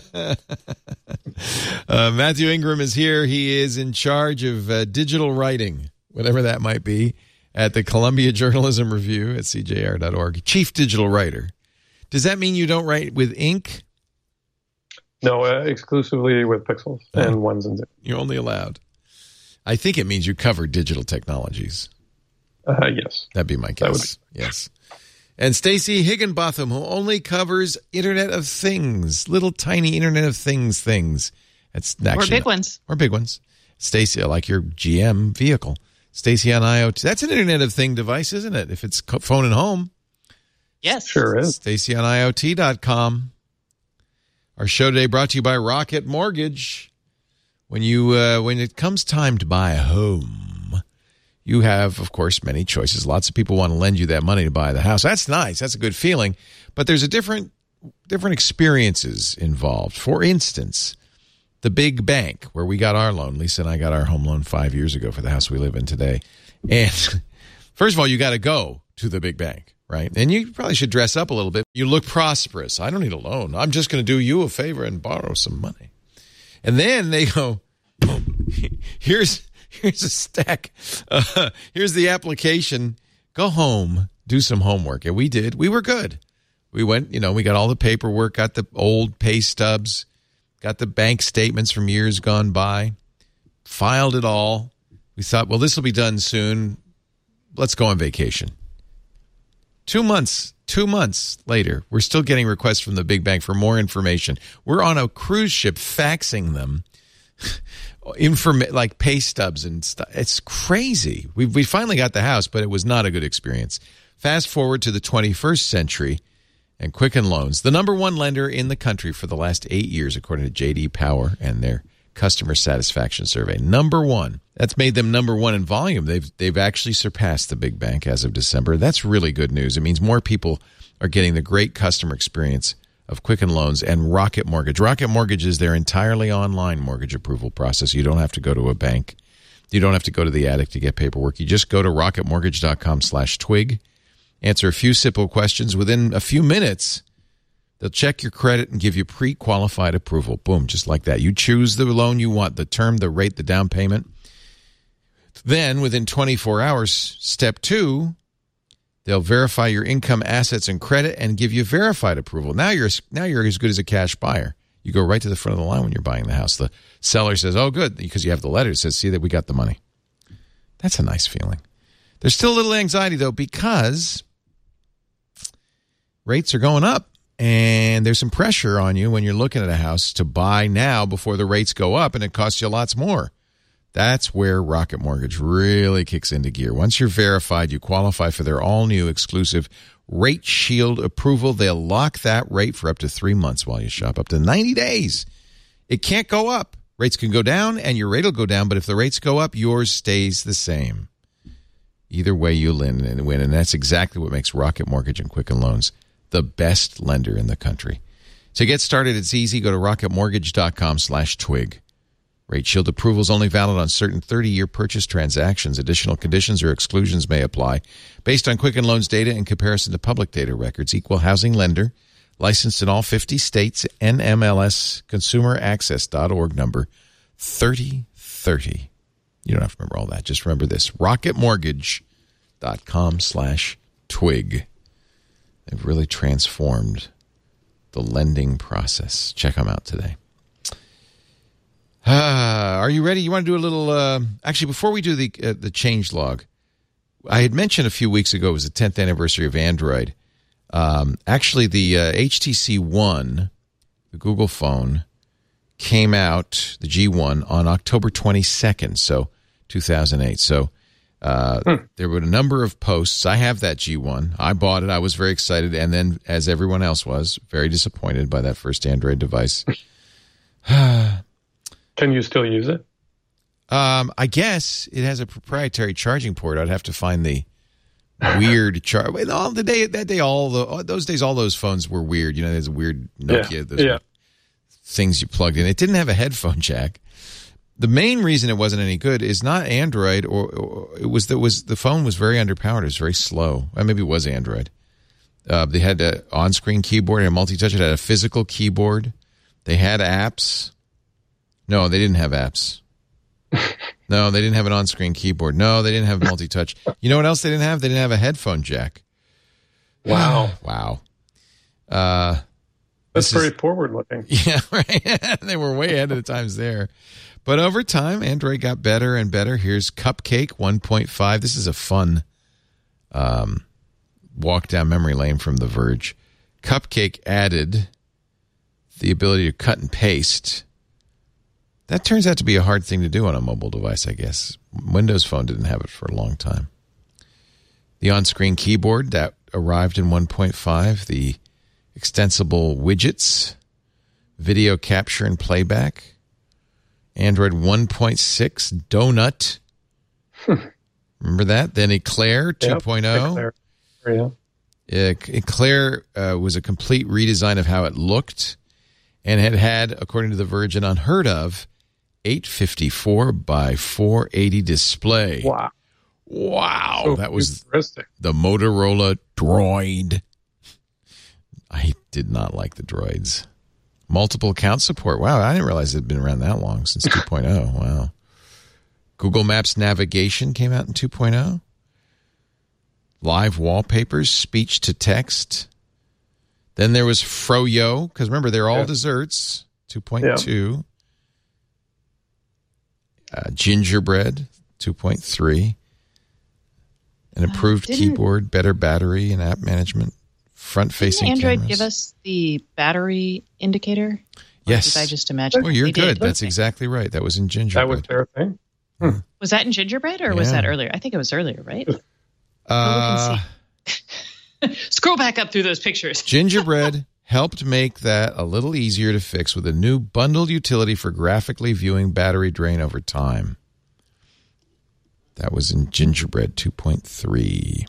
Matthew Ingram is here. He is in charge of digital writing, whatever that might be, at the Columbia Journalism Review at CJR.org. Chief digital writer. Does that mean you don't write with ink? No, exclusively with pixels and ones and zeros. You're only allowed. I think it means you cover digital technologies. Yes. That'd be my guess. Yes. And Stacey Higginbotham, who only covers Internet of Things, little tiny Internet of Things. That's actually, or big ones. Or big ones. Stacey, like your GM vehicle. Stacey on IoT. That's an Internet of Thing device, isn't it? If it's phone and home. Yes. Sure is. Stacey on IoT.com. Our show today brought to you by Rocket Mortgage. When it comes time to buy a home, you have, of course, many choices. Lots of people want to lend you that money to buy the house. That's nice. That's a good feeling. But there's different experiences involved. For instance, the big bank where we got our loan. Lisa and I got our home loan 5 years ago for the house we live in today. And first of all, you got to go to the big bank, right? And you probably should dress up a little bit. You look prosperous. I don't need a loan. I'm just going to do you a favor and borrow some money. And then they go, oh, here's a stack. Here's the application. Go home, do some homework. And we did. We were good. We went, we got all the paperwork, got the old pay stubs, got the bank statements from years gone by, filed it all. We thought, well, this will be done soon. Let's go on vacation. 2 months later, we're still getting requests from the big bank for more information. We're on a cruise ship faxing them like pay stubs and stuff. It's crazy. We finally got the house, but it was not a good experience. Fast forward to the 21st century, and Quicken Loans, the number one lender in the country for the last 8 years, according to J.D. Power and their customer satisfaction survey. Number one. That's made them number one in volume. They've actually surpassed the big bank as of December. That's really good news. It means more people are getting the great customer experience of Quicken Loans and Rocket Mortgage. Rocket Mortgage is their entirely online mortgage approval process. You don't have to go to a bank. You don't have to go to the attic to get paperwork. You just go to rocketmortgage.com/twig, answer a few simple questions. Within a few minutes, they'll check your credit and give you pre-qualified approval. Boom, just like that. You choose the loan you want, the term, the rate, the down payment. Then, within 24 hours, step 2, they'll verify your income, assets, and credit and give you verified approval. Now you're as good as a cash buyer. You go right to the front of the line when you're buying the house. The seller says, oh, good, because you have the letter. It says, see that we got the money. That's a nice feeling. There's still a little anxiety, though, because rates are going up. And there's some pressure on you when you're looking at a house to buy now before the rates go up, and it costs you lots more. That's where Rocket Mortgage really kicks into gear. Once you're verified, you qualify for their all-new exclusive Rate Shield approval. They'll lock that rate for up to 3 months while you shop, up to 90 days. It can't go up. Rates can go down, and your rate will go down, but if the rates go up, yours stays the same. Either way, you win, and that's exactly what makes Rocket Mortgage and Quicken Loans the best lender in the country. To get started, it's easy. Go to rocketmortgage.com/twig. Rate Shield approval is only valid on certain 30-year purchase transactions. Additional conditions or exclusions may apply based on Quicken Loans data in comparison to public data records. Equal housing lender, licensed in all 50 states, NMLS consumeraccess.org number 3030. You don't have to remember all that. Just remember this, rocketmortgage.com/twig. They've really transformed the lending process. Check them out today. Are you ready? You want to do a little... actually, before we do the change log, I had mentioned a few weeks ago it was the 10th anniversary of Android. Actually, the HTC One, the Google phone, came out, the G1, on October 22nd, so 2008. So there were a number of posts. I have that G1. I bought it. I was very excited. And then, as everyone else was, very disappointed by that first Android device. Can you still use it? I guess it has a proprietary charging port. I'd have to find the weird charge. Those days, all those phones were weird. You know, there's a weird Nokia, things you plugged in. It didn't have a headphone jack. The main reason it wasn't any good is not Android, or it was the phone was very underpowered. It was very slow. Or maybe it was Android. They had an on-screen keyboard and a multi-touch. It had a physical keyboard. They had apps. No, they didn't have apps. No, they didn't have an on-screen keyboard. No, they didn't have multi-touch. You know what else they didn't have? They didn't have a headphone jack. Wow. Wow. That's very forward-looking. Yeah, right. They were way ahead of the times there. But over time, Android got better and better. Here's Cupcake 1.5. This is a fun walk down memory lane from The Verge. Cupcake added the ability to cut and paste. That turns out to be a hard thing to do on a mobile device, I guess. Windows Phone didn't have it for a long time. The on-screen keyboard, that arrived in 1.5. The extensible widgets, video capture and playback. Android 1.6, Donut. Remember that? Then Eclair 2.0. Eclair, yeah. Eclair was a complete redesign of how it looked, and had, according to The Verge, an unheard of 854 by 480 display. Wow. So that was the Motorola Droid. I did not like the droids. Multiple account support. Wow, I didn't realize it had been around that long, since 2.0. Wow. Google Maps navigation came out in 2.0. Live wallpapers, speech to text. Then there was Froyo, because remember, they're all desserts, 2.2. Gingerbread, 2.3. An improved keyboard, better battery and app management, front-facing cameras. Didn't Android give us the battery indicator? Yes. Did I just imagine? Oh, you're good. That's exactly right. That was in Gingerbread. That was their thing? Was that in Gingerbread, or was that earlier? I think it was earlier, right? Scroll back up through those pictures. Gingerbread helped make that a little easier to fix with a new bundled utility for graphically viewing battery drain over time. That was in Gingerbread 2.3.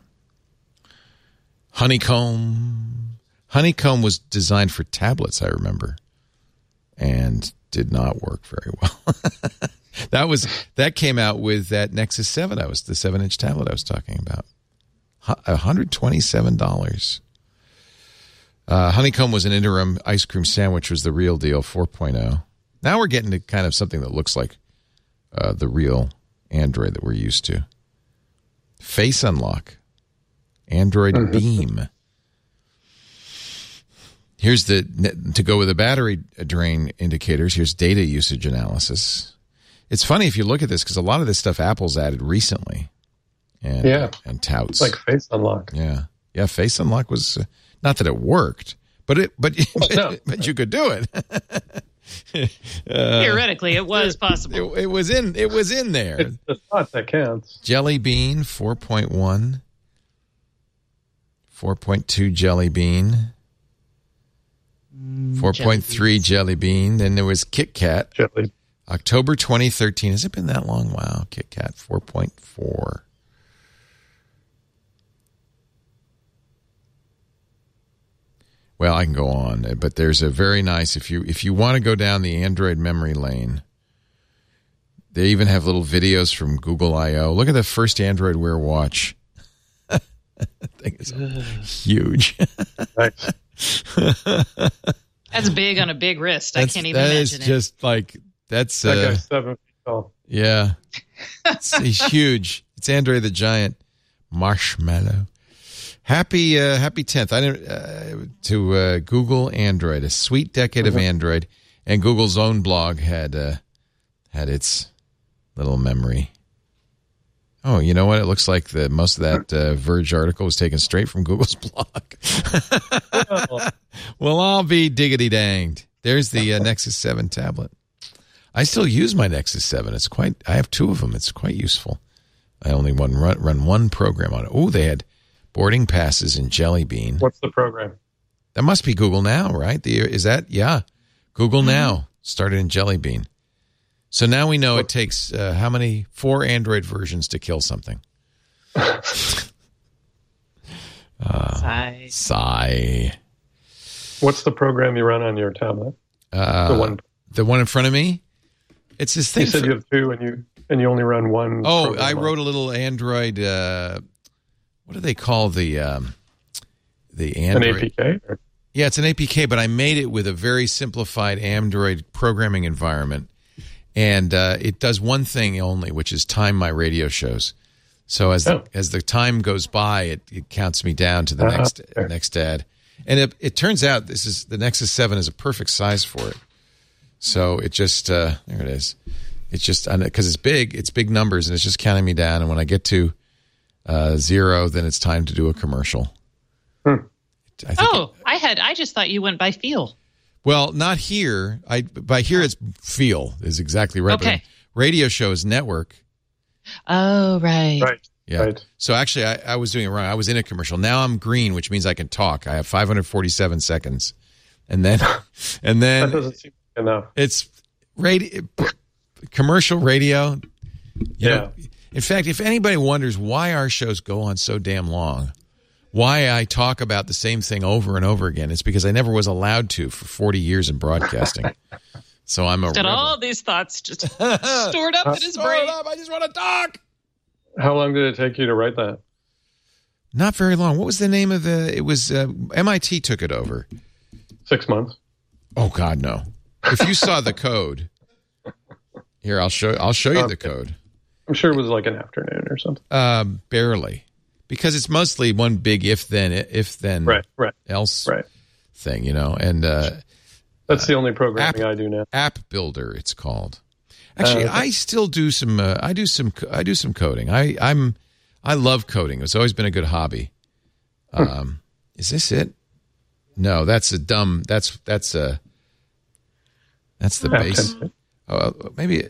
Honeycomb. Honeycomb was designed for tablets, I remember, and did not work very well. That came out with that Nexus 7. That was the 7-inch tablet I was talking about. $127. Honeycomb was an interim ice cream sandwich, was the real deal, 4.0. Now we're getting to kind of something that looks like the real Android that we're used to. Face Unlock. Android Beam. Here's to go with the battery drain indicators. Here's data usage analysis. It's funny if you look at this, because a lot of this stuff Apple's added recently. And touts. It's like Face Unlock. Yeah. Face Unlock was, not that it worked, but you could do it. Theoretically, it was possible. It was in there. It's the thought that counts. Jelly Bean 4.1, 4.2 Jelly Bean, 4.3 Jelly Bean. Then there was Kit Kat. Jelly. October 2013. Has it been that long? Wow. Kit Kat 4.4. Well, I can go on, but there's a very nice, if you want to go down the Android memory lane, they even have little videos from Google I/O. Look at the first Android Wear watch. That thing is huge. Nice. That's big on a big wrist. I can't even imagine it. That is just like, that's... that guy's 7 feet tall. Yeah. He's huge. It's Andre the Giant Marshmallow. Happy 10th. I didn't to Google Android, a sweet decade of Android, and Google's own blog had its little memory. Oh, you know what? It looks like most of that Verge article was taken straight from Google's blog. Well, I'll be diggity danged. There's the Nexus 7 tablet. I still use my Nexus 7. I have two of them. It's quite useful. I only run one program on it. Oh, they had boarding passes in Jelly Bean. What's the program? That must be Google Now, right? Yeah. Google Now started in Jelly Bean. So now we know it takes how many? 4 Android versions to kill something. Sigh. What's the program you run on your tablet? The one in front of me? It's this thing. You said you have 2 and you only run one. Oh, I wrote a little Android. What do they call the Android? An APK? Or? Yeah, it's an APK, but I made it with a very simplified Android programming environment. And it does one thing only, which is time my radio shows. So as the time goes by, it counts me down to the next ad. And it turns out the Nexus 7 is a perfect size for it. So it just there it is. It's just because it's big numbers, and it's just counting me down. And when I get to 0, then it's time to do a commercial. I just thought you went by feel. Well, not here. By here it's feel is exactly right. Okay. Radio show is network. Oh, right. Right. Yeah. Right. So actually, I was doing it wrong. I was in a commercial. Now I'm green, which means I can talk. I have 547 seconds, and then that doesn't seem enough. It's commercial radio. You know, in fact, if anybody wonders why our shows go on so damn long, why I talk about the same thing over and over again, it's because I never was allowed to for 40 years in broadcasting. So I'm a got all these thoughts just stored up in his brain. I just want to talk. How long did it take you to write that? Not very long. What was the name of it was MIT took it over. 6 months. Oh God, no. If you saw the code, here I'll show you the code. I'm sure it was like an afternoon or something. Barely, because it's mostly one big if then else thing, you know. And that's the only programming I do now. App Builder, it's called. Actually, I still do some. I do some coding. I love coding. It's always been a good hobby. Is this it? No, that's a dumb. That's the base. Maybe.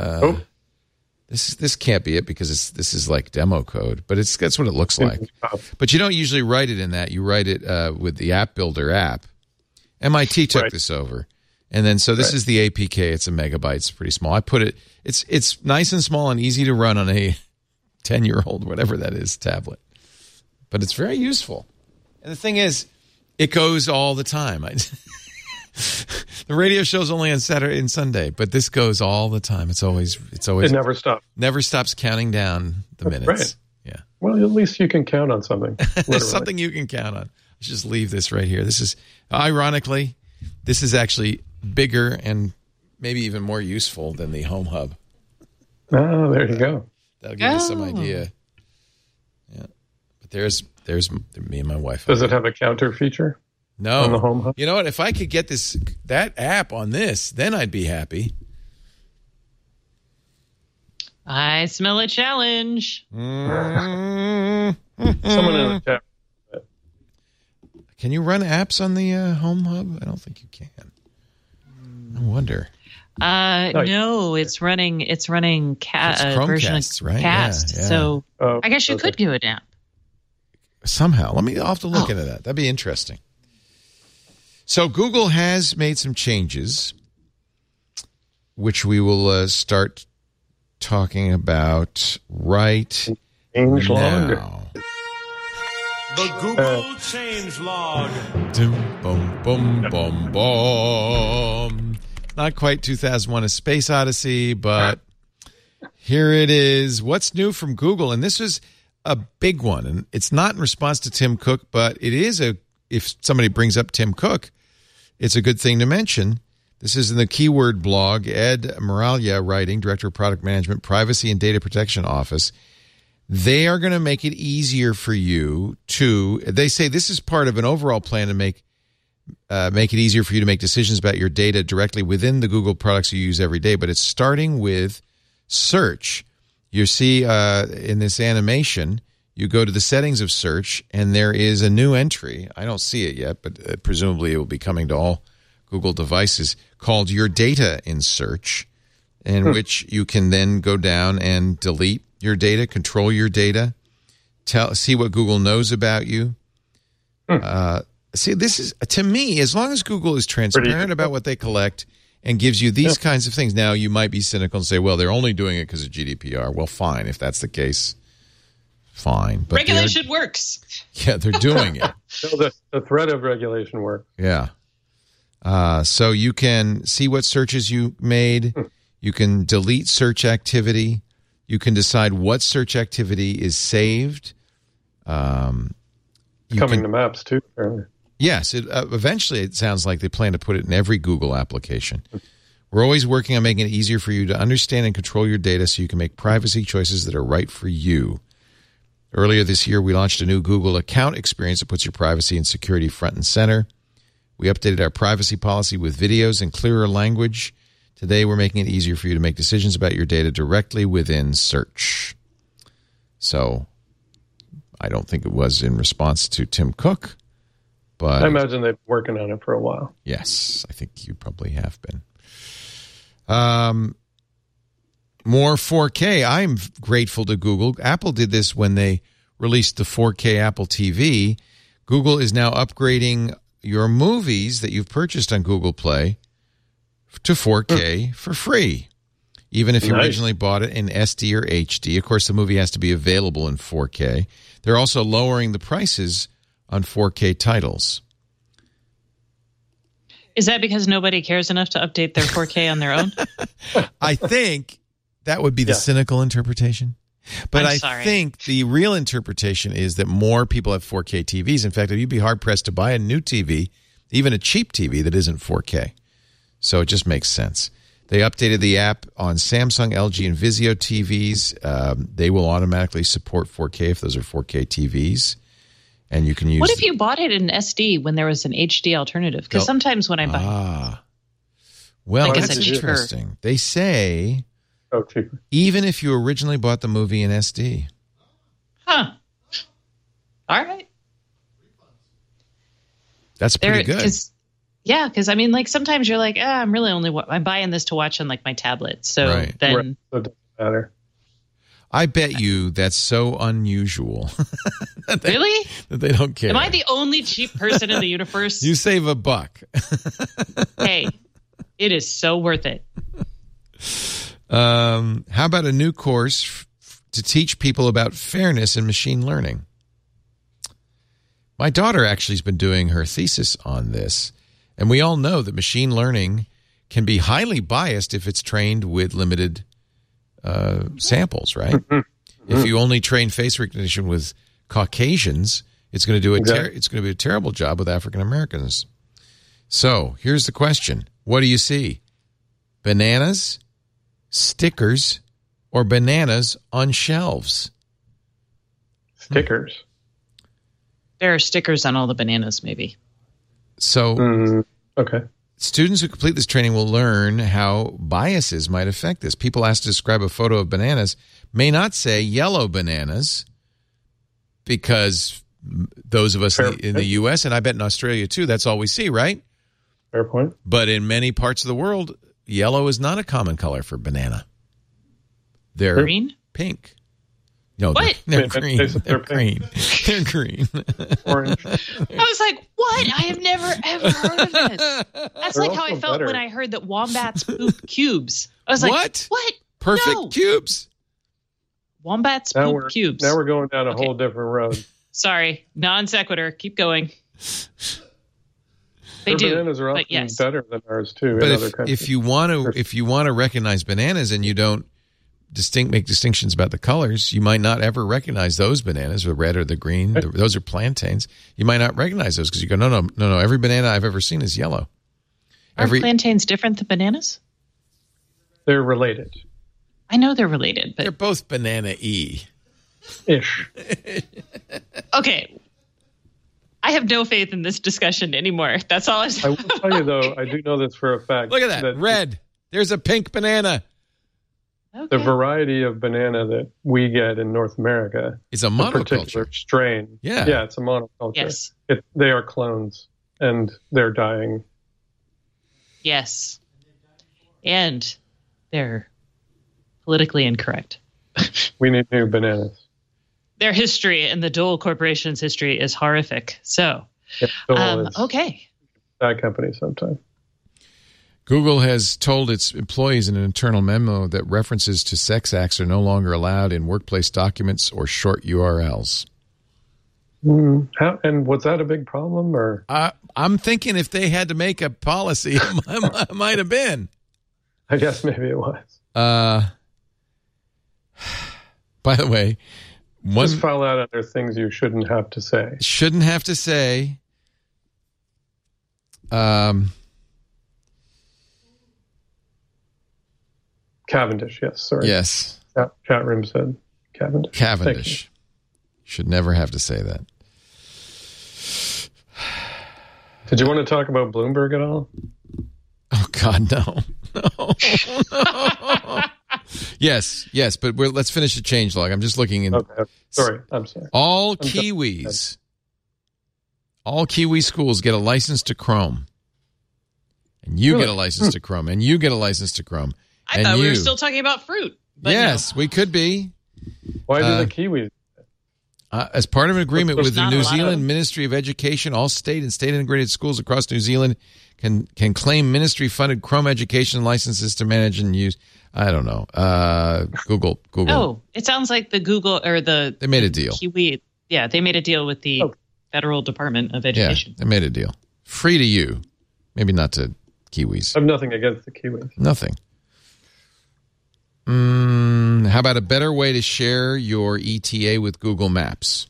This can't be it because this is like demo code, but that's what it looks like. But you don't usually write it in that. You write it with the App Builder app. MIT took this over, and then so this is the APK. It's a megabyte. It's pretty small. I put it. It's nice and small and easy to run on a 10-year-old whatever that is tablet, but it's very useful. And the thing is, it goes all the time. The radio show's only on Saturday and Sunday, but this goes all the time. It's always. It never stops. Never stops counting down the minutes. Right. Yeah. Well, at least you can count on something. Something you can count on. Let's just leave this right here. This is, ironically, this is actually bigger and maybe even more useful than the Home Hub. Oh, there you go. That'll give you some idea. Yeah. But there's me and my wife. Does it have a counter feature? No. On the Home Hub? You know what? If I could get that app on this, then I'd be happy. I smell a challenge. Someone in the chat. Can you run apps on the Home Hub? I don't think you can. I wonder. No, it's running version of right? Cast. Yeah. So I guess you could do an app. Somehow. I'll have to look into that. That'd be interesting. So Google has made some changes, which we will start talking about right now. The Google change log. Boom, boom, boom, boom. Not quite 2001: A Space Odyssey, but here it is. What's new from Google? And this is a big one. And it's not in response to Tim Cook, but it is if somebody brings up Tim Cook, it's a good thing to mention. This is in the Keyword blog. Ed Miralja writing, Director of Product Management, Privacy and Data Protection Office. They are going to make it easier for you they say this is part of an overall plan to make it easier for you to make decisions about your data directly within the Google products you use every day. But it's starting with search. You see in this animation, you go to the settings of search, and there is a new entry. I don't see it yet, but presumably it will be coming to all Google devices, called Your Data in Search, in which you can then go down and delete your data, control your data, see what Google knows about you. See, this is, to me, as long as Google is transparent about what they collect and gives you these kinds of things. Now, you might be cynical and say, well, they're only doing it because of GDPR. Well, fine. If that's the case, fine. But regulation works. Yeah, they're doing it. So the threat of regulation works. Yeah. So you can see what searches you made. You can delete search activity. You can decide what search activity is saved. Coming to Maps, too, apparently. Yes. Eventually, it sounds like they plan to put it in every Google application. We're always working on making it easier for you to understand and control your data so you can make privacy choices that are right for you. Earlier this year, we launched a new Google account experience that puts your privacy and security front and center. We updated our privacy policy with videos and clearer language. Today, we're making it easier for you to make decisions about your data directly within search. So, I don't think it was in response to Tim Cook, but I imagine they've been working on it for a while. Yes, I think you probably have been. More 4K. I'm grateful to Google. Apple did this when they released the 4K Apple TV. Google is now upgrading your movies that you've purchased on Google Play to 4K for free, even if you originally bought it in SD or HD. Of course, the movie has to be available in 4K. They're also lowering the prices on 4K titles. Is that because nobody cares enough to update their 4K on their own? I think that would be the cynical interpretation. But I think the real interpretation is that more people have 4K TVs. In fact, you'd be hard-pressed to buy a new TV, even a cheap TV that isn't 4K. So it just makes sense. They updated the app on Samsung, LG, and Vizio TVs. They will automatically support 4K if those are 4K TVs. And you can use. What if you bought it in SD when there was an HD alternative? Because sometimes when I buy, well, that's interesting. They say even if you originally bought the movie in SD. Huh. All right. That's pretty good. Yeah, because I mean, like sometimes you're like, I'm really I'm buying this to watch on like my tablet. So then, so it doesn't matter. I bet you that's so unusual. Really? That they don't care. Am I the only cheap person in the universe? You save $1. Hey, it is so worth it. How about a new course to teach people about fairness in machine learning? My daughter actually has been doing her thesis on this. And we all know that machine learning can be highly biased if it's trained with limited samples, right? If you only train face recognition with Caucasians, it's going to do it's going to be a terrible job with African Americans. So here's the question: what do you see? Bananas, stickers, or bananas on shelves? Stickers. There are stickers on all the bananas, maybe. So, okay. Students who complete this training will learn how biases might affect this. People asked to describe a photo of bananas may not say yellow bananas because those of us in the U.S., and I bet in Australia too, that's all we see, right? Fair point. But in many parts of the world, yellow is not a common color for banana. They're green? Pink. No, what? They're green. They're green. They're green. Orange. I was like, what? I have never, ever heard of this. That's They're like how I felt better. when I heard that wombats poop cubes. I was like, what? Perfect No. cubes. Wombats Now poop we're cubes. Now we're going down a whole different road. Sorry, non sequitur. Keep going. They Their do, bananas are but often yes. better than ours too. But in other countries. if you want to recognize bananas and you don't make distinctions about the colors, you might not ever recognize those bananas, the red or the green. Those are plantains. You might not recognize those because you go, no. Every banana I've ever seen is yellow. Aren't plantains different than bananas? They're related. I know they're related, but they're both banana-y. Ish. Okay. I have no faith in this discussion anymore. That's all I'm saying. I will tell you though, I do know this for a fact. Look at that. Red. There's a pink banana. Okay. The variety of banana that we get in North America is a a particular monoculture strain. Yeah, it's a monoculture. Yes. They are clones, and they're dying. Yes. And they're politically incorrect. We need new bananas. Their history and the Dole Corporation's history is horrific. So, okay. Bad company sometime. Google has told its employees in an internal memo that references to sex acts are no longer allowed in workplace documents or short URLs. And was that a big problem? Or I'm thinking if they had to make a policy, it might have been. I guess maybe it was. By the way, just file out other things you shouldn't have to say. Shouldn't have to say. Cavendish, yes, sorry. Yes. Chat room said Cavendish. Cavendish. Should never have to say that. Did you want to talk about Bloomberg at all? Oh, God, no. No. Yes, but let's finish the changelog. I'm just looking in. Okay. Sorry, I'm sorry. All Kiwi schools get a license to Chrome. And you get a license to Chrome. And you get a license to Chrome. I thought we were still talking about fruit. Yes, we could be. Why do the Kiwis? As part of an agreement with the New Zealand Ministry of Education, all state and state-integrated schools across New Zealand can claim ministry-funded Chrome education licenses to manage and use. I don't know. Google. Oh, it sounds like the Google or the. They made a deal. Kiwi. Yeah, they made a deal with the Federal Department of Education. Yeah, they made a deal. Free to you. Maybe not to Kiwis. I have nothing against the Kiwis. Nothing. How about a better way to share your ETA with Google Maps?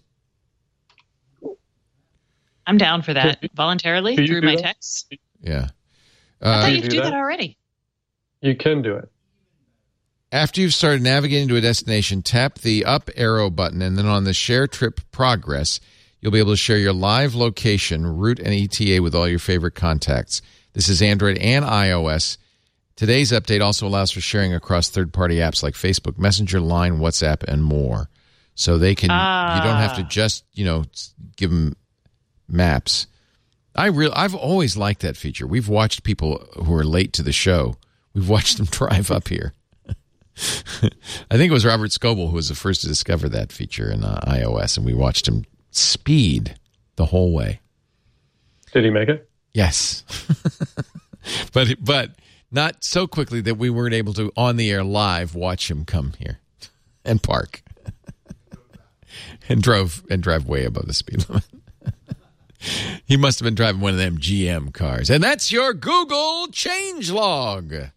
I'm down for that voluntarily through my texts. Yeah. I thought you could do that already. You can do it. After you've started navigating to a destination, tap the up arrow button, and then on the Share Trip Progress, you'll be able to share your live location, route, and ETA with all your favorite contacts. This is Android and iOS. Today's update also allows for sharing across third-party apps like Facebook, Messenger, Line, WhatsApp, and more. So they can you don't have to just, give them maps. I've always liked that feature. We've watched people who are late to the show. We've watched them drive up here. I think it was Robert Scoble who was the first to discover that feature in iOS, and we watched him speed the whole way. Did he make it? Yes. But not so quickly that we weren't able to, on the air live, watch him come here and park and drive way above the speed limit. He must have been driving one of them GM cars. And that's your Google changelog.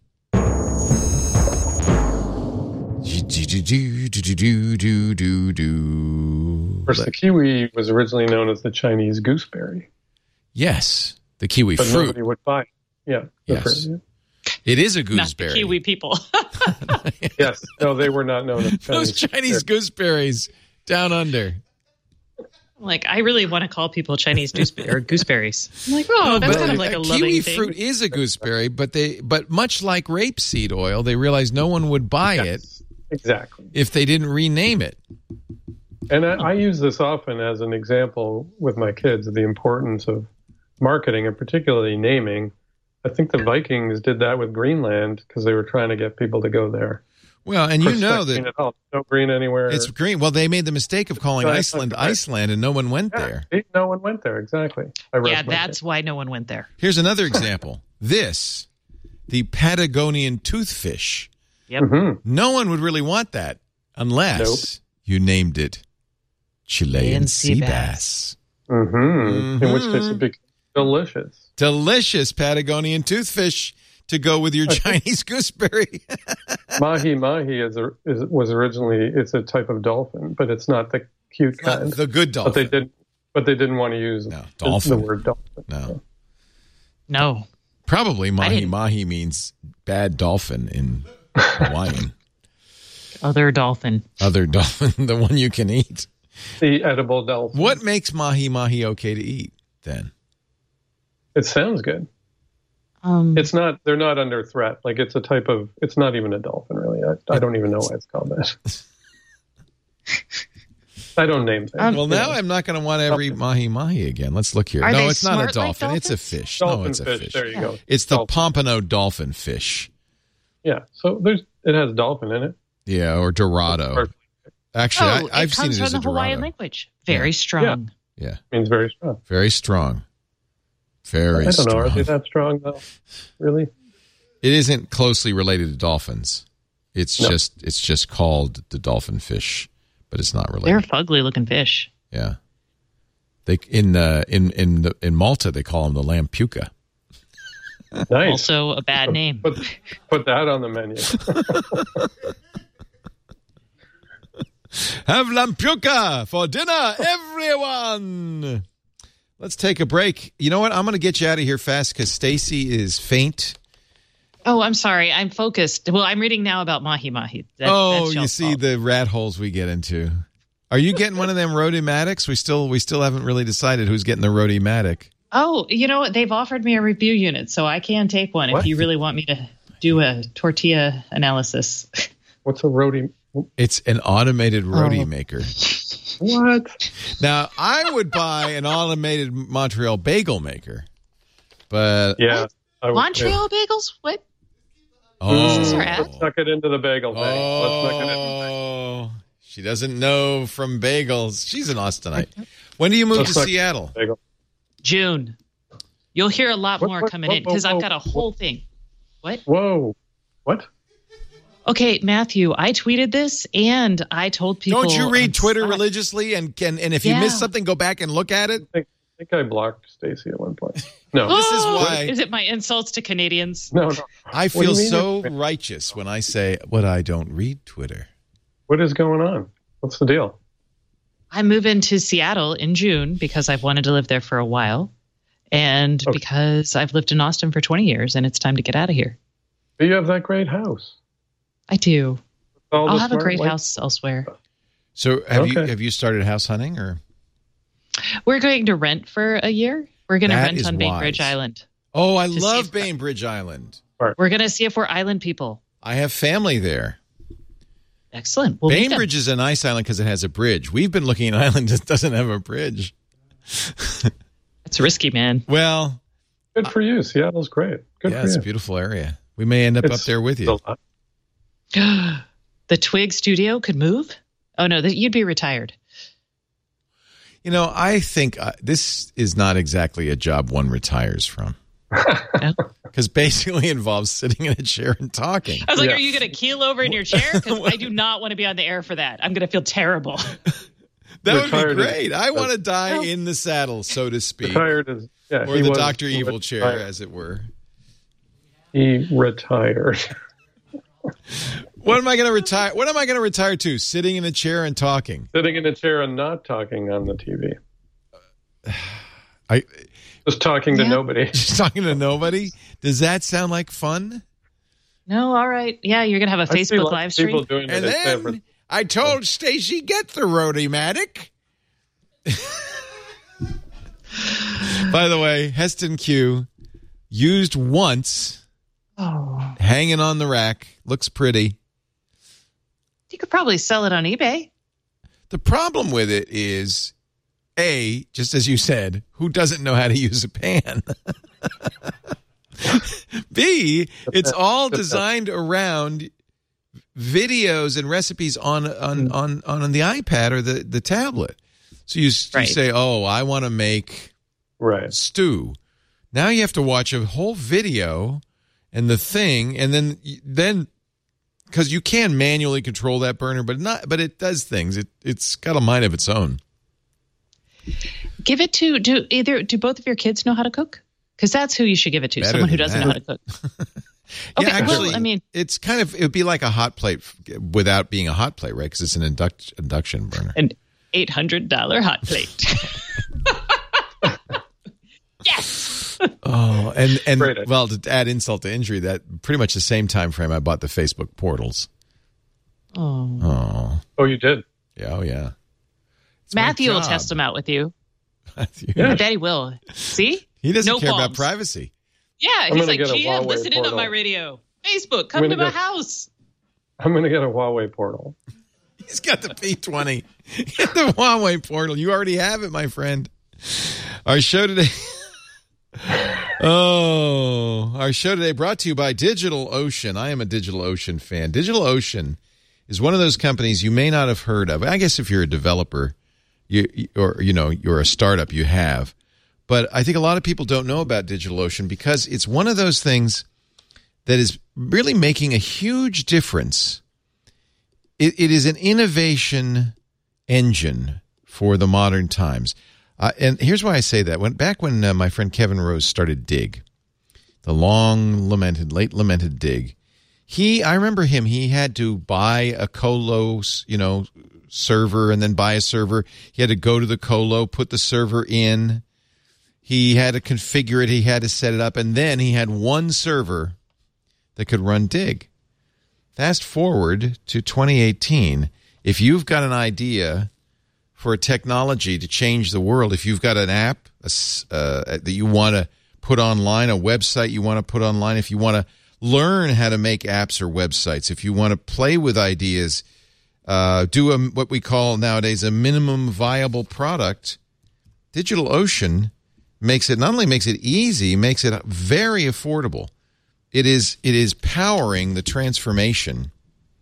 Of course, the kiwi was originally known as the Chinese gooseberry. Yes, the kiwi but fruit. Nobody would buy it. Yeah. Yes. It is a gooseberry. Not the kiwi people. Yes. No, they were not known as those Chinese gooseberries down under. Like, I really want to call people Chinese gooseberries. I'm like, that's kind of like a loving kiwi thing. fruit is a gooseberry, but much like rapeseed oil, they realized no one would buy it exactly if they didn't rename it. And I use this often as an example with my kids of the importance of marketing and particularly naming. I think the Vikings did that with Greenland because they were trying to get people to go there. Well, and you know that no green anywhere. It's green. Well, they made the mistake of calling Iceland Iceland, and no one went there. No one went there, exactly. That's why no one went there. Here's another example. The Patagonian toothfish. Yep. Mm-hmm. No one would really want that unless you named it Chilean sea bass. Mm-hmm. Mm-hmm. In which case it becomes delicious. Delicious Patagonian toothfish to go with your Chinese gooseberry. Mahi was originally, it's a type of dolphin, but it's not the cute kind. Not the good dolphin. But they didn't want to use the word dolphin. No. Probably mahi means bad dolphin in Hawaiian. Other dolphin, the one you can eat. The edible dolphin. What makes mahi okay to eat then? It sounds good. It's not. They're not under threat. Like it's a type of. It's not even a dolphin, really. I don't even know why it's called that. I don't name things. Well, now I'm not going to want to ever eat mahi again. Let's look here. No, it's not a dolphin. Like it's a fish. Dolphin it's a fish. There you go. It's the pompano dolphin fish. Yeah. So it has dolphin in it. Yeah, or Dorado. Actually, I've seen it as a Dorado. It comes from the Hawaiian language. Very strong. Yeah. Means very strong. Very strong. Very strong. I don't know. Are they that strong, though? Really? It isn't closely related to dolphins. It's just called the dolphin fish, but it's not related. They're fugly looking fish. Yeah. They in Malta they call them the lampuca. Nice. Also a bad name. Put that on the menu. Have lampuca for dinner, everyone. Let's take a break. You know what? I'm going to get you out of here fast because Stacy is faint. Oh, I'm sorry. I'm focused. Well, I'm reading now about mahi-mahi. That's you see the rat holes we get into. Are you getting one of them Rhodymatics? We still haven't really decided who's getting the Rhodymatic. Oh, you know what? They've offered me a review unit, so I can take one if you really want me to do a tortilla analysis. What's a Rhody? It's an automated roti maker. What? Now, I would buy an automated Montreal bagel maker, but yeah, Montreal bagels. What? Oh, let's not get into the bagel thing. Oh, she doesn't know from bagels. She's an Austinite. When do you move to Seattle? June. You'll hear a lot more coming in because I've got a whole thing. What? Whoa! What? Okay, Matthew, I tweeted this and I told people. Don't you read Twitter religiously? And if you miss something, go back and look at it? I think I blocked Stacy at one point. No. This is why. Is it my insults to Canadians? No. I feel so righteous when I say, I don't read Twitter. What is going on? What's the deal? I'm moving to Seattle in June because I've wanted to live there for a while. And because I've lived in Austin for 20 years and it's time to get out of here. But you have that great house. I do. I'll have a great house elsewhere. So have you started house hunting or? We're going to rent for a year. We're going to rent on Bainbridge Island. Oh, I love Bainbridge Island. We're going to see if we're island people. I have family there. Excellent. Bainbridge is a nice island because it has a bridge. We've been looking at an island that doesn't have a bridge. It's risky, man. Well, good for you. Seattle's great. Good for you. It's a beautiful area. We may end up there with you. The Twig studio could move? Oh, no, you'd be retired. You know, I think this is not exactly a job one retires from. Because basically it involves sitting in a chair and talking. I was like, are you going to keel over in your chair? Because I do not want to be on the air for that. I'm going to feel terrible. That would be great. I want to die in the saddle, so to speak. Or the Dr. Evil chair, as it were. He retired. What am I going to retire? What am I going to retire to? Sitting in a chair and talking. Sitting in a chair and not talking on the TV. Just talking to nobody. Just talking to nobody? Does that sound like fun? No, all right. Yeah, you're going to have a Facebook live stream. And then I told Stacy, get the Rhodymatic. By the way, Heston Q, used once. Oh. Hanging on the rack. Looks pretty. You could probably sell it on eBay. The problem with it is, A, just as you said, who doesn't know how to use a pan? B, it's all designed around videos and recipes on the iPad or the tablet. So you say, oh, I want to make stew. Now you have to watch a whole video and the thing, and then because you can manually control that burner, but it does things. It's got a mind of its own. Give it to do both of your kids know how to cook? Because that's who you should give it to. Someone who doesn't know how to cook. Okay, yeah, actually, well, I mean, it's it would be like a hot plate without being a hot plate, right? Because it's an induction burner. An $800 hot plate. Yes. Oh, and well, to add insult to injury, that pretty much the same time frame I bought the Facebook portals. Oh, you did? Yeah, oh yeah. It's Matthew will test them out with you. Matthew, I bet he will. See, he doesn't care about privacy. Yeah, he's like, GM, listen in on my radio. Facebook, come to my house. I'm going to get a Huawei portal. He's got the P20. Get the Huawei portal. You already have it, my friend. Our show today brought to you by DigitalOcean. I am a DigitalOcean fan. DigitalOcean is one of those companies you may not have heard of. I guess if you're a developer, you're a startup, you have. But I think a lot of people don't know about DigitalOcean because it's one of those things that is really making a huge difference. It is an innovation engine for the modern times. And here's why I say that. Back when my friend Kevin Rose started Dig, the late lamented Dig, I remember him, he had to buy a colo, server and then buy a server. He had to go to the colo, put the server in. He had to configure it. He had to set it up. And then he had one server that could run Dig. Fast forward to 2018. If you've got an idea for a technology to change the world, if you've got an app that you want to put online, a website you want to put online, if you want to learn how to make apps or websites, if you want to play with ideas, do what we call nowadays a minimum viable product, DigitalOcean not only makes it easy, makes it very affordable. It is powering the transformation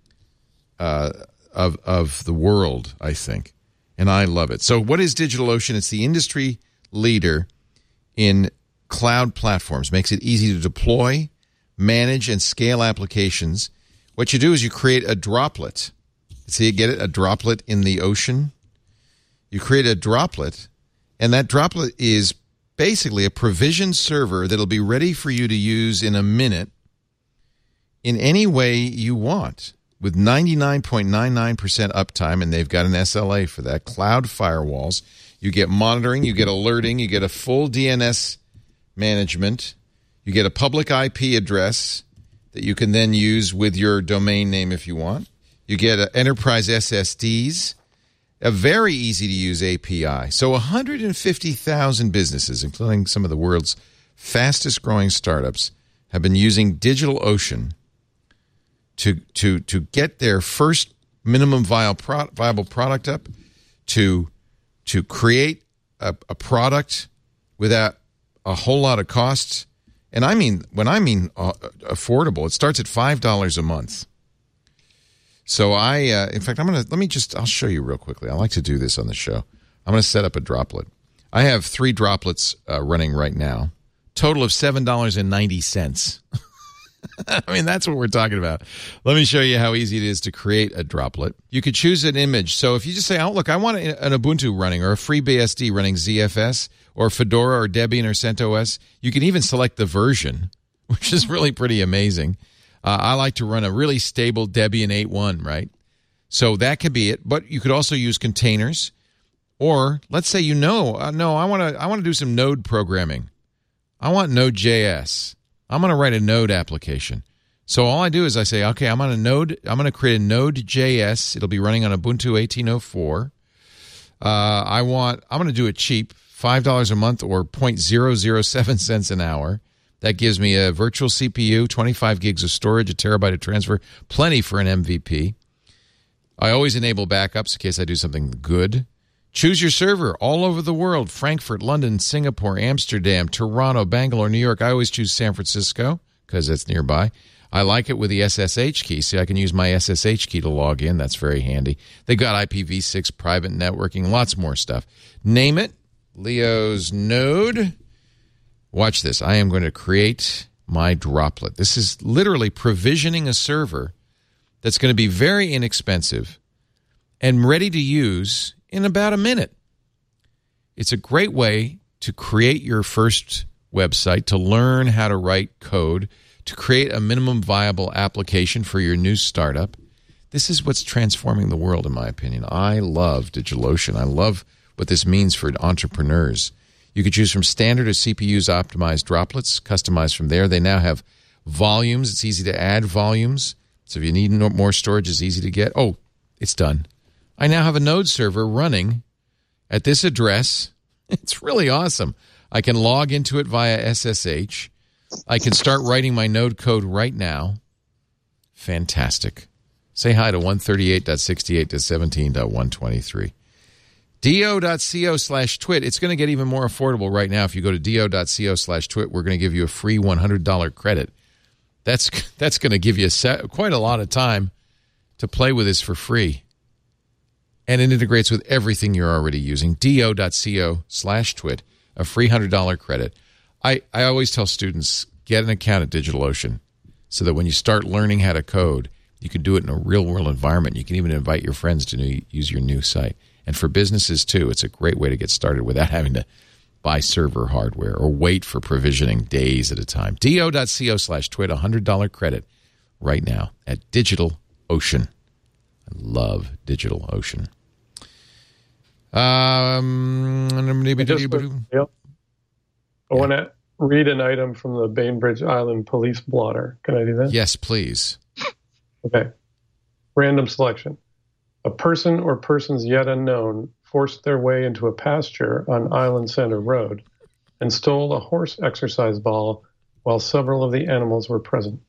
of the world, I think, and I love it. So, what is DigitalOcean? It's the industry leader in cloud platforms. Makes it easy to deploy, manage, and scale applications. What you do is you create a droplet. See, you get it? A droplet in the ocean. You create a droplet, and that droplet is basically a provisioned server that'll be ready for you to use in a minute in any way you want with 99.99% uptime, and they've got an SLA for that. Cloud firewalls. You get monitoring, you get alerting, you get a full DNS management, you get a public IP address that you can then use with your domain name if you want. You get enterprise SSDs, a very easy-to-use API. So 150,000 businesses, including some of the world's fastest-growing startups, have been using DigitalOcean to get their first minimum viable product up, to create a product without a whole lot of costs. And when I mean affordable, it starts at $5 a month. So in fact, I'll show you real quickly. I like to do this on the show. I'm going to set up a droplet. I have 3 droplets running right now. Total of $7.90. I mean, that's what we're talking about. Let me show you how easy it is to create a droplet. You could choose an image. So if you just say, oh, look, I want an Ubuntu running or a FreeBSD running ZFS or Fedora or Debian or CentOS, you can even select the version, which is really pretty amazing. I like to run a really stable Debian 8.1, right? So that could be it. But you could also use containers. Or let's say no, I want to do some Node programming. I want Node.js. I'm going to write a Node application. So all I do is I say, okay, I'm going to create a Node.js. It'll be running on Ubuntu 18.04. I'm going to do it cheap, $5 a month or 0.007 cents an hour. That gives me a virtual CPU, 25 gigs of storage, a terabyte of transfer, plenty for an MVP. I always enable backups in case I do something good. Choose your server all over the world. Frankfurt, London, Singapore, Amsterdam, Toronto, Bangalore, New York. I always choose San Francisco because it's nearby. I like it with the SSH key. See, I can use my SSH key to log in. That's very handy. They got IPv6 private networking, lots more stuff. Name it, Leo's Node. Watch this. I am going to create my droplet. This is literally provisioning a server that's going to be very inexpensive and ready to use in about a minute. It's a great way to create your first website, to learn how to write code, to create a minimum viable application for your new startup. This is what's transforming the world, in my opinion. I love DigitalOcean. I love what this means for entrepreneurs. You could choose from standard or CPUs optimized droplets, customized from there. They now have volumes. It's easy to add volumes. So if you need more storage, it's easy to get. Oh, it's done. I now have a node server running at this address. It's really awesome. I can log into it via SSH. I can start writing my node code right now. Fantastic. Say hi to 138.68.17.123. do.co/twit. It's going to get even more affordable right now. If you go to do.co/twit, we're going to give you a free $100 credit. That's going to give you quite a lot of time to play with this for free. And it integrates with everything you're already using. do.co/twit, a free $100 credit. I always tell students, get an account at DigitalOcean so that when you start learning how to code, you can do it in a real-world environment. You can even invite your friends to use your new site. And for businesses, too, it's a great way to get started without having to buy server hardware or wait for provisioning days at a time. do.co/twit, $100 credit right now at DigitalOcean. I love DigitalOcean. I want to read an item from the Bainbridge Island Police Blotter. Can I do that? Yes, please. Okay. Random selection. A person or persons yet unknown forced their way into a pasture on Island Center Road and stole a horse exercise ball while several of the animals were present.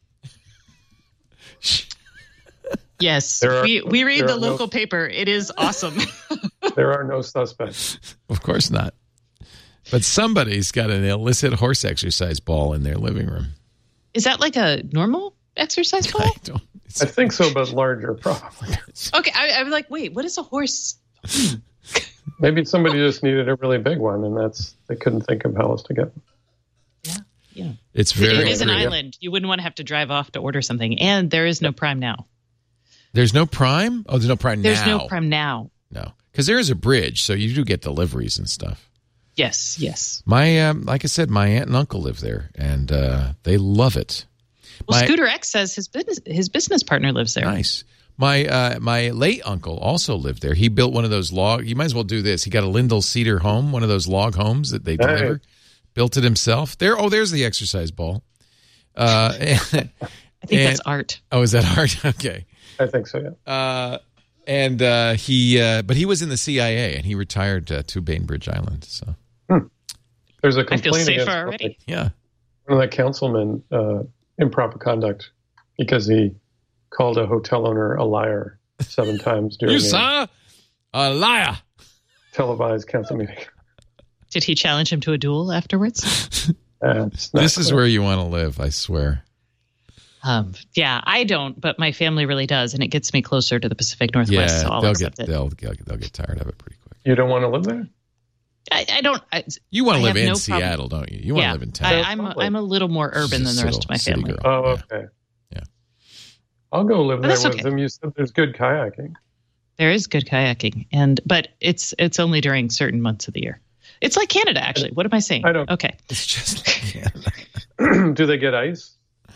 Yes, we read the local paper. It is awesome. There are no suspects. Of course not. But somebody's got an illicit horse exercise ball in their living room. Is that like a normal exercise ball? I think so, but larger, probably. Okay, I was like, wait, what is a horse? Maybe somebody just needed a really big one, and they couldn't think of how else to get them. Yeah. It is an island. You wouldn't want to have to drive off to order something, and there is no Prime now. There's no Prime? Oh, there's no Prime now. There's no Prime now. No, because there is a bridge, so you do get deliveries and stuff. Yes. My like I said, my aunt and uncle live there, and they love it. Well, Scooter X says his business partner lives there. Nice. My late uncle also lived there. He built one of those log. You might as well do this. He got a Lindell Cedar home, one of those log homes that they deliver. Hey. Built it himself. There's the exercise ball. I think that's art. Oh, is that art? Okay. I think so. Yeah. But he was in the CIA and he retired to Bainbridge Island. So there's a complaint. I feel safer already. Yeah. One of the councilmen improper conduct because he called a hotel owner a liar 7 times during a liar televised council meeting. Did he challenge him to a duel afterwards? This is where you want to live, I swear. Yeah, I don't, but my family really does, and it gets me closer to the Pacific Northwest. Yeah, so I'll accept it. They'll get tired of it pretty quick. You don't want to live there? I don't. You want to live in Seattle, don't you? You want to live in town. I'm a little more urban than the rest of my family. Girl. Oh, okay. Yeah. I'll go live there with them. You said there's good kayaking. There is good kayaking, but it's only during certain months of the year. It's like Canada, actually. What am I saying? I don't. Okay. It's just like Canada. Do they get ice?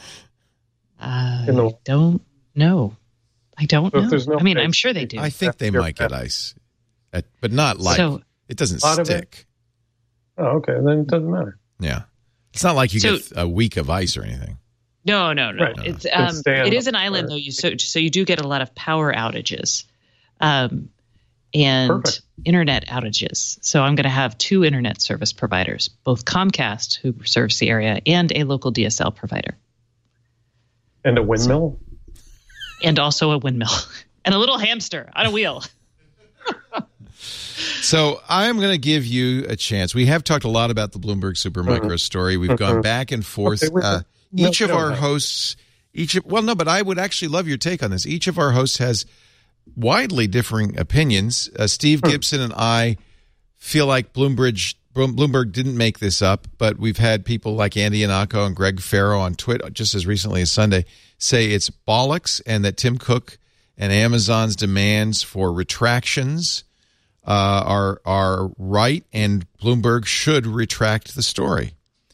I don't know. I don't know. No I'm sure they do. I think they might get ice, but not like it doesn't stick. Oh, okay. Then it doesn't matter. Yeah, it's not like you get a week of ice or anything. No. Right. It's it is an island though. So you do get a lot of power outages, and Perfect. internet outages. So I'm going to have 2 internet service providers, both Comcast, who serves the area, and a local DSL provider. And a windmill? And also a windmill. And a little hamster on a wheel. So I'm going to give you a chance. We have talked a lot about the Bloomberg Supermicro story. We've gone back and forth. Each of our hosts, but I would actually love your take on this. Each of our hosts has widely differing opinions. Steve Gibson and I feel like Bloomberg didn't make this up, but we've had people like Andy Iannacco and Greg Farrow on Twitter just as recently as Sunday say it's bollocks and that Tim Cook and Amazon's demands for retractions are right, and Bloomberg should retract the story.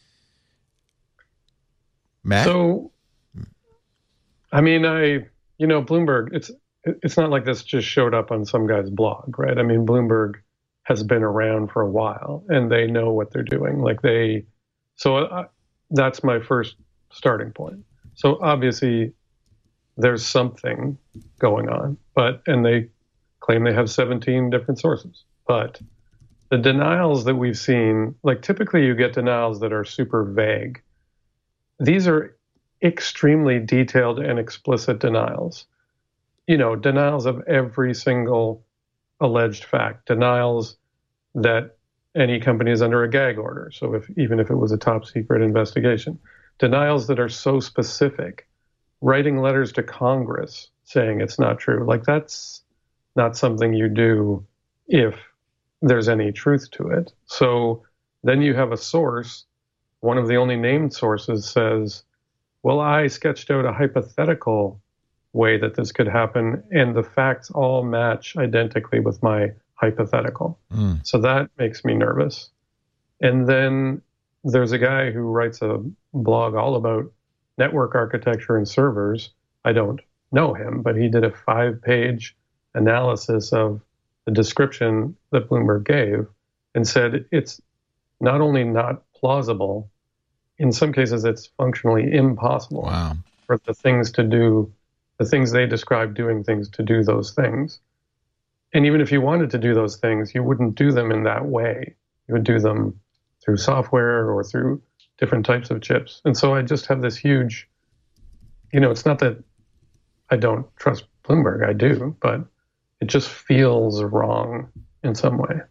Matt? So, I mean, Bloomberg, it's not like this just showed up on some guy's blog, right? I mean, Bloomberg has been around for a while, and they know what they're doing. That's my first starting point. So obviously, there's something going on, and they claim they have 17 different sources. But the denials that we've seen, like typically you get denials that are super vague. These are extremely detailed and explicit denials. Denials of every single alleged fact, denials that any company is under a gag order. So even if it was a top secret investigation, denials that are so specific, writing letters to Congress saying it's not true. Like that's not something you do if there's any truth to it. So then you have a source, one of the only named sources says, well, I sketched out a hypothetical way that this could happen, and the facts all match identically with my hypothetical. So that makes me nervous. And then there's a guy who writes a blog all about network architecture and servers. I don't know him, but he did a 5-page analysis of the description that Bloomberg gave and said it's not only not plausible, in some cases it's functionally impossible for the things they describe doing things to do those things. And even if you wanted to do those things, you wouldn't do them in that way. You would do them through software or through different types of chips. And so I just have this huge, it's not that I don't trust Bloomberg, I do, but it just feels wrong in some way.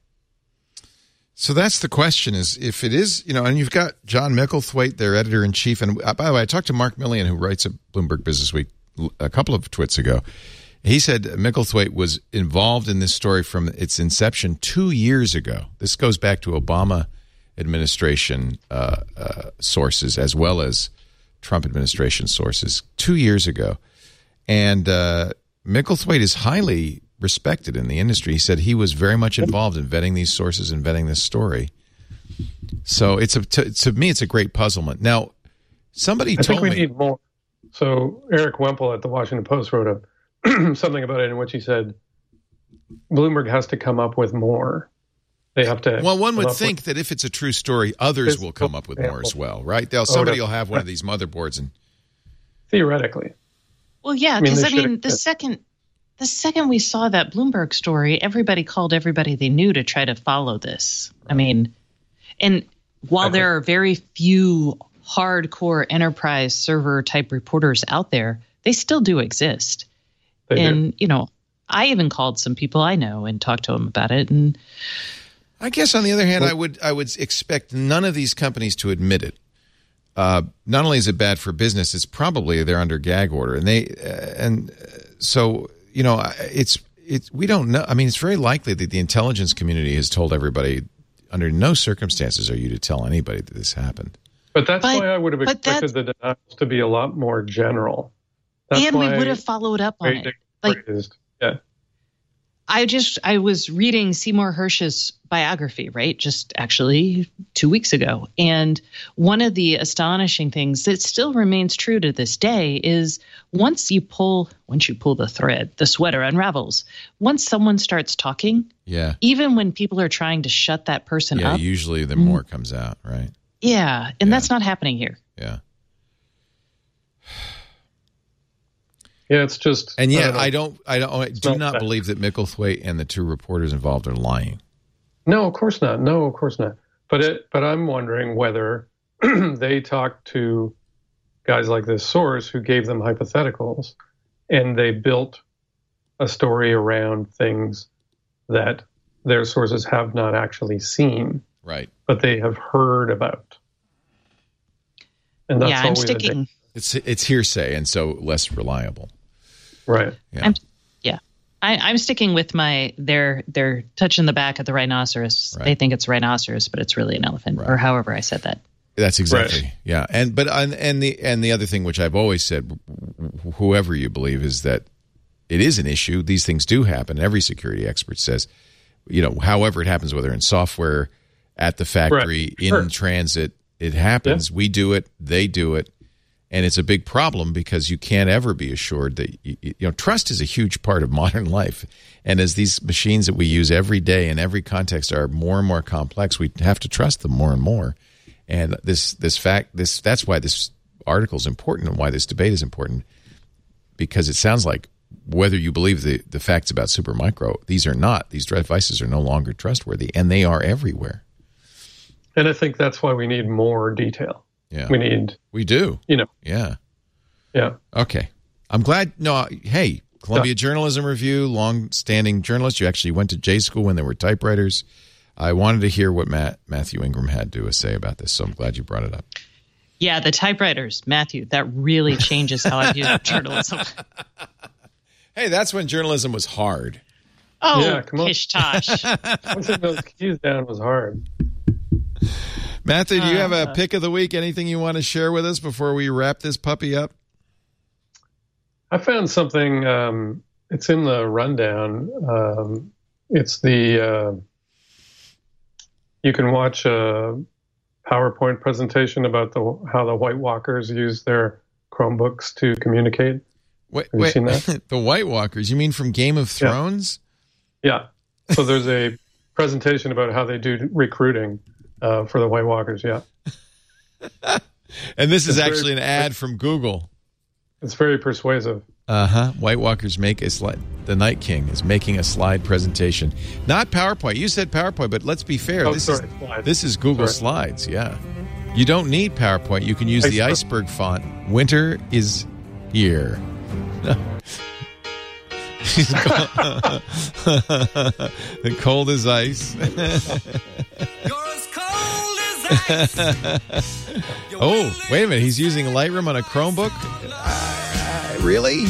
So that's the question is if it is, and you've got John Micklethwaite, their editor-in-chief. And by the way, I talked to Mark Millian, who writes at Bloomberg Business Week a couple of twits ago. He said Micklethwaite was involved in this story from its inception 2 years ago. This goes back to Obama administration sources as well as Trump administration sources 2 years ago. And Micklethwaite is highly respected in the industry. He said he was very much involved in vetting these sources and vetting this story. So to me, it's a great puzzlement. Now, somebody told me... I think we need more. So Eric Wemple at the Washington Post wrote something about it in which he said Bloomberg has to come up with more. They have to. Well, one would think that if it's a true story, others will come up with more as well, right? Somebody will have one of these motherboards and theoretically. Well, yeah, because the second we saw that Bloomberg story, everybody called everybody they knew to try to follow this. Right. I mean, and while there are very few hardcore enterprise server type reporters out there, they still do exist. And I even called some people I know and talked to them about it. And I guess on the other hand, I would expect none of these companies to admit it. Not only is it bad for business, it's probably they're under gag order, and so we don't know. I mean, it's very likely that the intelligence community has told everybody under no circumstances are you to tell anybody that this happened. But that's why I would have expected the denials to be a lot more general. And we would have followed up on it. Yeah. I was reading Seymour Hersh's biography, right? Just actually 2 weeks ago. And one of the astonishing things that still remains true to this day is once you pull the thread, the sweater unravels. Once someone starts talking, even when people are trying to shut that person up. Usually the more comes out, right? Yeah. And that's not happening here. Yeah. Yeah, it's just... And yet, I do not believe that Micklethwaite and the two reporters involved are lying. No, of course not. But I'm wondering whether they talked to guys like this source who gave them hypotheticals, and they built a story around things that their sources have not actually seen, right? But they have heard about. And that's I'm always sticking. It's hearsay, and so less reliable. Right. Yeah. I'm sticking with they're touching the back of the rhinoceros. Right. They think it's a rhinoceros, but it's really an elephant, or however I said that. That's exactly Right. yeah. And the other thing which I've always said, whoever you believe, is that it is an issue. These things do happen. Every security expert says, however it happens, whether in software, at the factory, Right. in transit, it happens. Yeah. We do it. They do it. And it's a big problem because you can't ever be assured that, trust is a huge part of modern life. And as these machines that we use every day in every context are more and more complex, we have to trust them more and more. And that's why this article is important and why this debate is important, because it sounds like whether you believe the facts about Supermicro, these devices are no longer trustworthy, and they are everywhere. And I think that's why we need more detail. Yeah. We do. Yeah. Yeah. Okay. I'm glad. No, hey, Columbia Journalism Review, long-standing journalist. You actually went to J school when there were typewriters. I wanted to hear what Matthew Ingram had to say about this, so I'm glad you brought it up. Yeah, the typewriters, Matthew, that really changes how I view journalism. Hey, that's when journalism was hard. Oh, yeah, come on. Pish-tosh. Putting those keys down was hard. Matthew, do you have a pick of the week? Anything you want to share with us before we wrap this puppy up? I found something. It's in the rundown. It's the you can watch a PowerPoint presentation about how the White Walkers use their Chromebooks to communicate. Wait, seen that? The White Walkers? You mean from Game of Thrones? Yeah. So there's a presentation about how they do recruiting for the White Walkers. Yeah. And this is actually an ad from Google. It's very persuasive. White Walkers make a slide. The Night King is making a slide presentation, not PowerPoint. You said PowerPoint, but let's be fair. This is Google Slides. Yeah, you don't need PowerPoint. You can use the iceberg font. Winter is here. The cold as ice. You're as cold as ice. Oh, wait a minute. He's using Lightroom on a Chromebook? Really?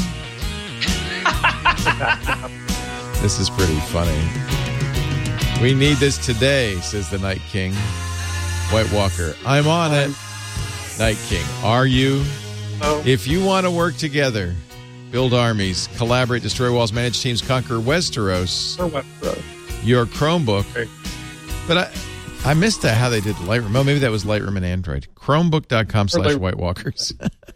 This is pretty funny. We need this today, says the Night King. White Walker. I'm on it. Night King. Are you? No. If you want to work together, build armies, collaborate, destroy walls, manage teams, conquer Westeros, your Chromebook. Okay. But I missed that, how they did Lightroom. Oh, maybe that was Lightroom and Android. Chromebook.com/White Walkers.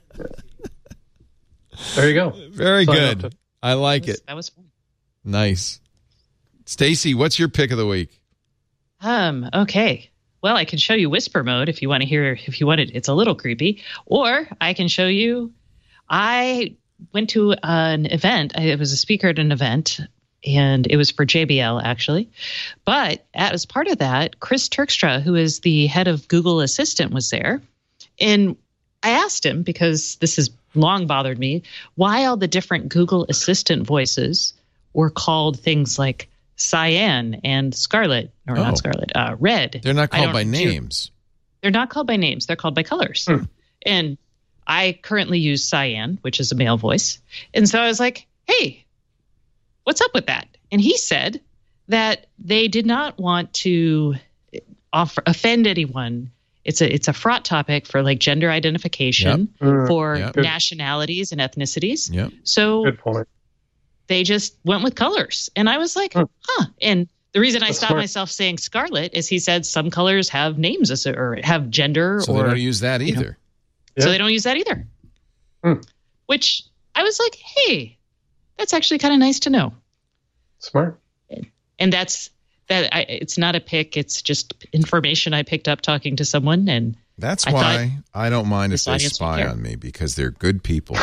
There you go. Very good. I like it. That was fun. Nice. Stacy, what's your pick of the week? Okay. Well, I can show you whisper mode if you want to hear. If you want it, it's a little creepy. Or I can show you. I went to an event. I was a speaker at an event, and it was for JBL actually. But as part of that, Chris Terkstra, who is the head of Google Assistant, was there, and I asked him, because this has long bothered me, why all the different Google Assistant voices were called things like Cyan and Scarlet, or not Scarlet, Red. They're not called by names. They're not called by names. They're called by colors. And I currently use Cyan, which is a male voice. And so I was like, hey, what's up with that? And he said that they did not want to offend anyone. It's a fraught topic for like gender identification, for nationalities and ethnicities. Yep. So good point. They just went with colors. And I was like, huh. And the reason I stopped smart. myself saying Scarlet is he said some colors have names or have gender. So or they don't use that either. So they don't use that either. Which I was like, hey, that's actually kind of nice to know. Smart. And it's not a pick. It's just information I picked up talking to someone. And that's why I don't mind if they spy on me, because they're good people.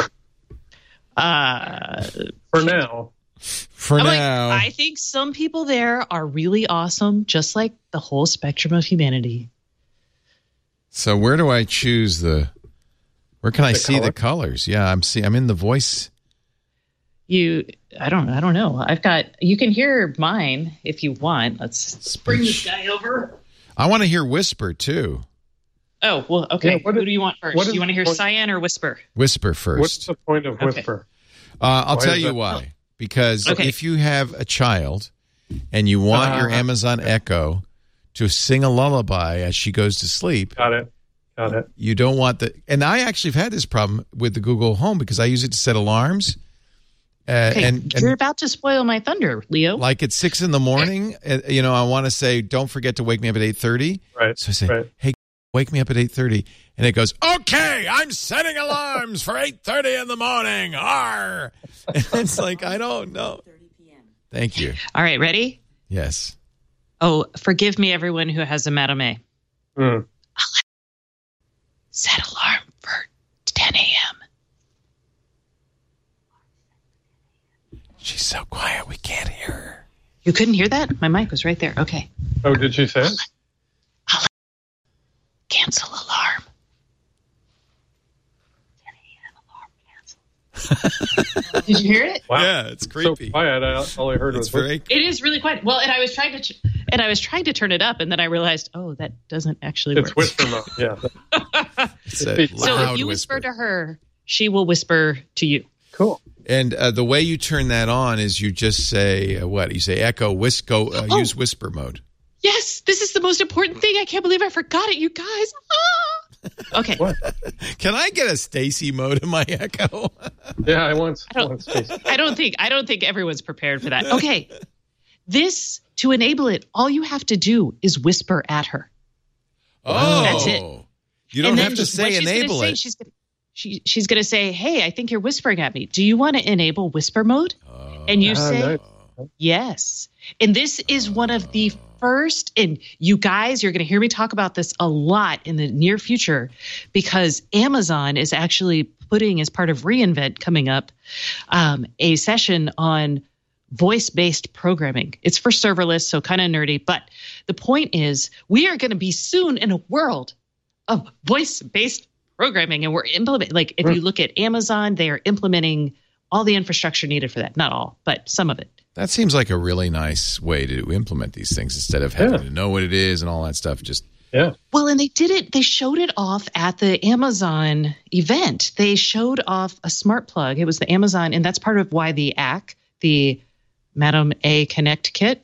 For now. I think some people there are really awesome, just like the whole spectrum of humanity. So where do I choose where can I see the colors? Yeah, I'm in the voice. I don't know. You can hear mine if you want. Let's bring this guy over. I want to hear Whisper too. Oh, well, okay. Yeah, who do you want first? Do you want to hear Cyan or Whisper? Whisper first. What's the point of Whisper? I'll tell you why. Because if you have a child and you want your Amazon Echo to sing a lullaby as she goes to sleep. Got it. You don't want and I actually have had this problem with the Google Home because I use it to set alarms. And you're about to spoil my thunder, Leo. Like at 6 a.m, I want to say, don't forget to wake me up at 8:30. Right. So I say, hey, wake me up at 8:30. And it goes, okay, I'm setting alarms for 8:30 in the morning. Arr. And it's like, I don't know. Thank you. All right, ready? Yes. Oh, forgive me, everyone who has a Madame A. Set alarm for 10 a.m. She's so quiet, we can't hear her. You couldn't hear that? My mic was right there. Okay. Oh, did she say it? Cancel alarm. 10 a.m. alarm cancel. Did you hear it? Wow. Yeah, it's creepy. So quiet. All I heard was It is really quiet. Well, and I was trying to turn it up, and then I realized, that doesn't actually work. It's whisper mode. Yeah. It's a so if you whisper to her, she will whisper to you. Cool. And the way you turn that on is you just say what? You say Echo, use whisper mode. Yes, this is the most important thing. I can't believe I forgot it, you guys. Okay. What? Can I get a Stacy mode in my Echo? Yeah, I want space. I don't think everyone's prepared for that. Okay. This, to enable it, all you have to do is whisper at her. Oh. That's it. You don't have to say enable it. She's going to say, hey, I think you're whispering at me. Do you want to enable whisper mode? And you say, yes. And this is one of the first, and you guys, you're going to hear me talk about this a lot in the near future because Amazon is actually putting, as part of reInvent coming up, a session on voice-based programming. It's for serverless, so kind of nerdy. But the point is we are going to be soon in a world of voice-based programming, and we're implementing, like if you look at Amazon, they are implementing all the infrastructure needed for that. Not all, but some of it. That seems like a really nice way to implement these things instead of having to know what it is and all that stuff. Well, and they showed it off at the Amazon event. They showed off a smart plug. It was the Amazon, and that's part of why the ACK, the Madame A Connect kit,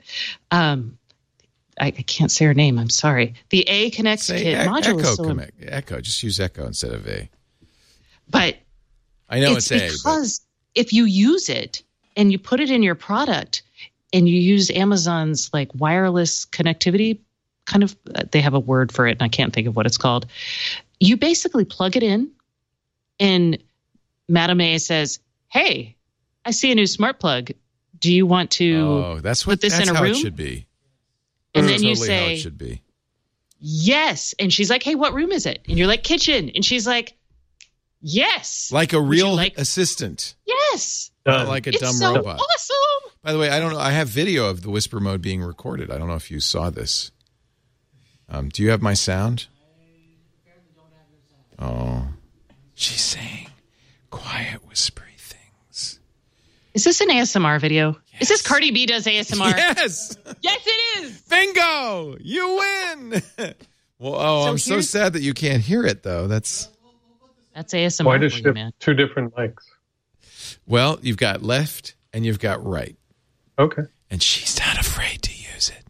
I can't say her name. I'm sorry. The A Connect kit module is so Echo. Just use Echo instead of A. But I know it's A. Because if you use it and you put it in your product and you use Amazon's like wireless connectivity, kind of, they have a word for it and I can't think of what it's called. You basically plug it in and Madame A says, hey, I see a new smart plug. Do you want to put this in a room? That's how it should be. And then totally you say, how it should be. Yes. And she's like, hey, what room is it? And you're like, kitchen. And she's like, yes. Like a real assistant. Yes. Not like a dumb robot. Awesome. By the way, I don't know. I have video of the whisper mode being recorded. I don't know if you saw this. Do you have my sound? Oh. She's saying quiet, whispery things. Is this an ASMR video? Yes. Is this Cardi B does ASMR? Yes. Yes, it is. Bingo. You win. Well, I'm so sad that you can't hear it, though. That's ASMR. Why does she have two different mics? Well, you've got left and you've got right. Okay. And she's not afraid to use it.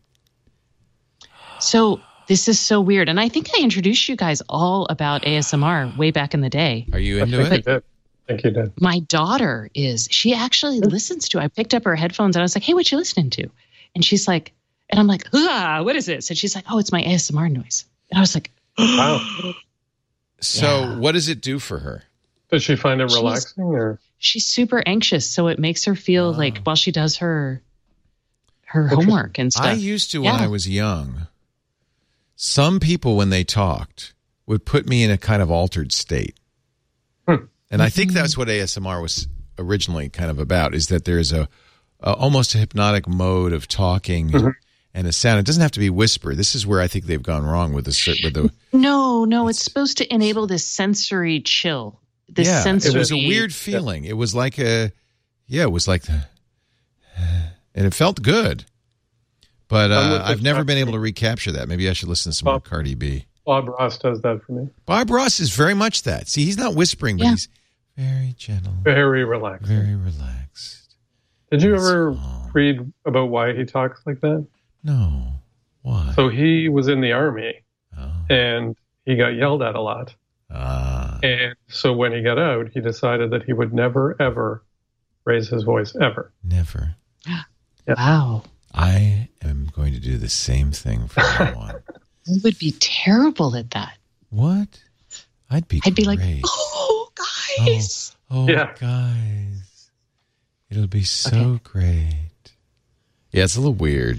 So this is so weird. And I think I introduced you guys all about ASMR way back in the day. Are you into it? I think you did. My daughter is. She actually listens to it. I picked up her headphones and I was like, hey, what you listening to? And she's like, and I'm like, what is this? And she's like, oh, it's my ASMR noise. And I was like, wow. So what does it do for her? Does she find it relaxing or? She's super anxious. So it makes her feel like while she does her homework and stuff. I used to, when I was young, some people, when they talked, would put me in a kind of altered state. And I think that's what ASMR was originally kind of about, is that there's almost a hypnotic mode of talking and a sound. It doesn't have to be whisper. This is where I think they've gone wrong with the. No, it's supposed to enable this sensory chill. This sensory. It was a weird feeling. It was like Yeah, it was like and it felt good. But I've never been able to recapture that. Maybe I should listen to some more Cardi B. Bob Ross does that for me. Bob Ross is very much that. See, he's not whispering, but he's very gentle. Very relaxed. Very relaxed. Did you ever read about why he talks like that? No. Why? So he was in the army, and he got yelled at a lot. And so when he got out, he decided that he would never, ever raise his voice, ever. Never. Wow. I am going to do the same thing from now on. You would be terrible at that. What? I'd be like, great. oh, guys. Guys. It'll be so great. Yeah, it's a little weird.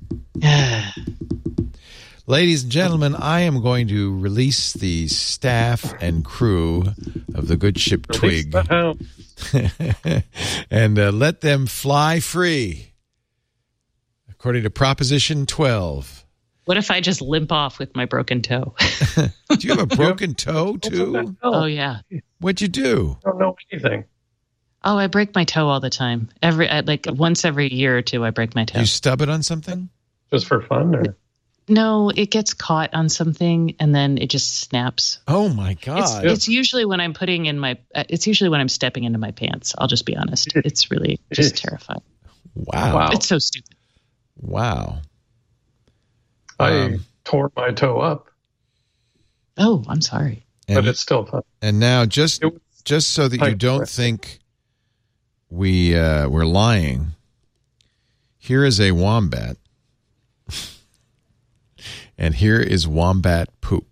Ladies and gentlemen, I am going to release the staff and crew of the good ship Twig and let them fly free, according to Proposition 12. What if I just limp off with my broken toe? Do you have a broken toe, too? Oh, yeah. What'd you do? I don't know anything. Oh, I break my toe all the time. Once every year or two, I break my toe. You stub it on something? Just for fun? Or? No, it gets caught on something and then it just snaps. Oh my God! It's usually when I'm it's usually when I'm stepping into my pants. I'll just be honest. It's really just terrifying. Wow! It's so stupid. Wow! I tore my toe up. Oh, I'm sorry. But it's still fun. And now, just so that you don't think we're lying, here is a wombat. And here is wombat poop.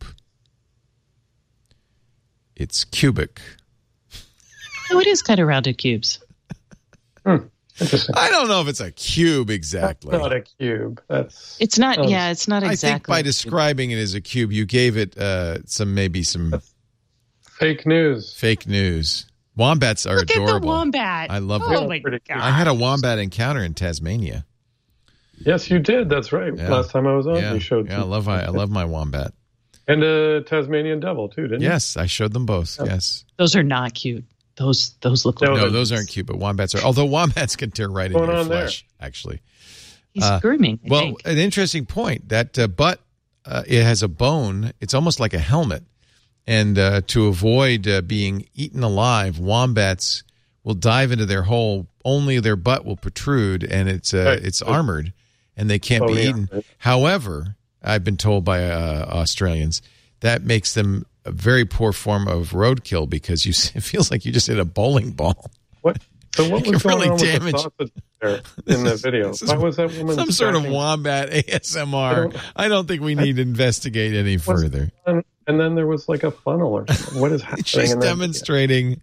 It's cubic. Oh, it is kind of rounded cubes. Interesting. I don't know if it's a cube exactly. That's not a cube. It's not. It's not exactly. I think by describing it as a cube, you gave it some fake news. Fake news. Wombats are adorable. Look at the wombat. I love Oh my God! I had a wombat encounter in Tasmania. Yes, you did. That's right. Yeah. Last time I was on, you showed. Yeah, I love my wombat. And a Tasmanian devil too, didn't you? Yes, I showed them both. Yeah. Yes. Those are not cute. Those look like no, those aren't cute. But wombats are. Although wombats can tear right into your flesh. There? Actually, he's grooming. I think. An interesting point. That butt, it has a bone. It's almost like a helmet. And to avoid being eaten alive, wombats will dive into their hole. Only their butt will protrude, and it's armored. And they can't be eaten. However, I've been told by Australians that makes them a very poor form of roadkill because it feels like you just hit a bowling ball. What? So what was going really on damage. with the sausage there in the video? Why was that woman some sort of wombat ASMR? I don't think we need to investigate any further. And then there was like a funnel or something. What is happening? She's demonstrating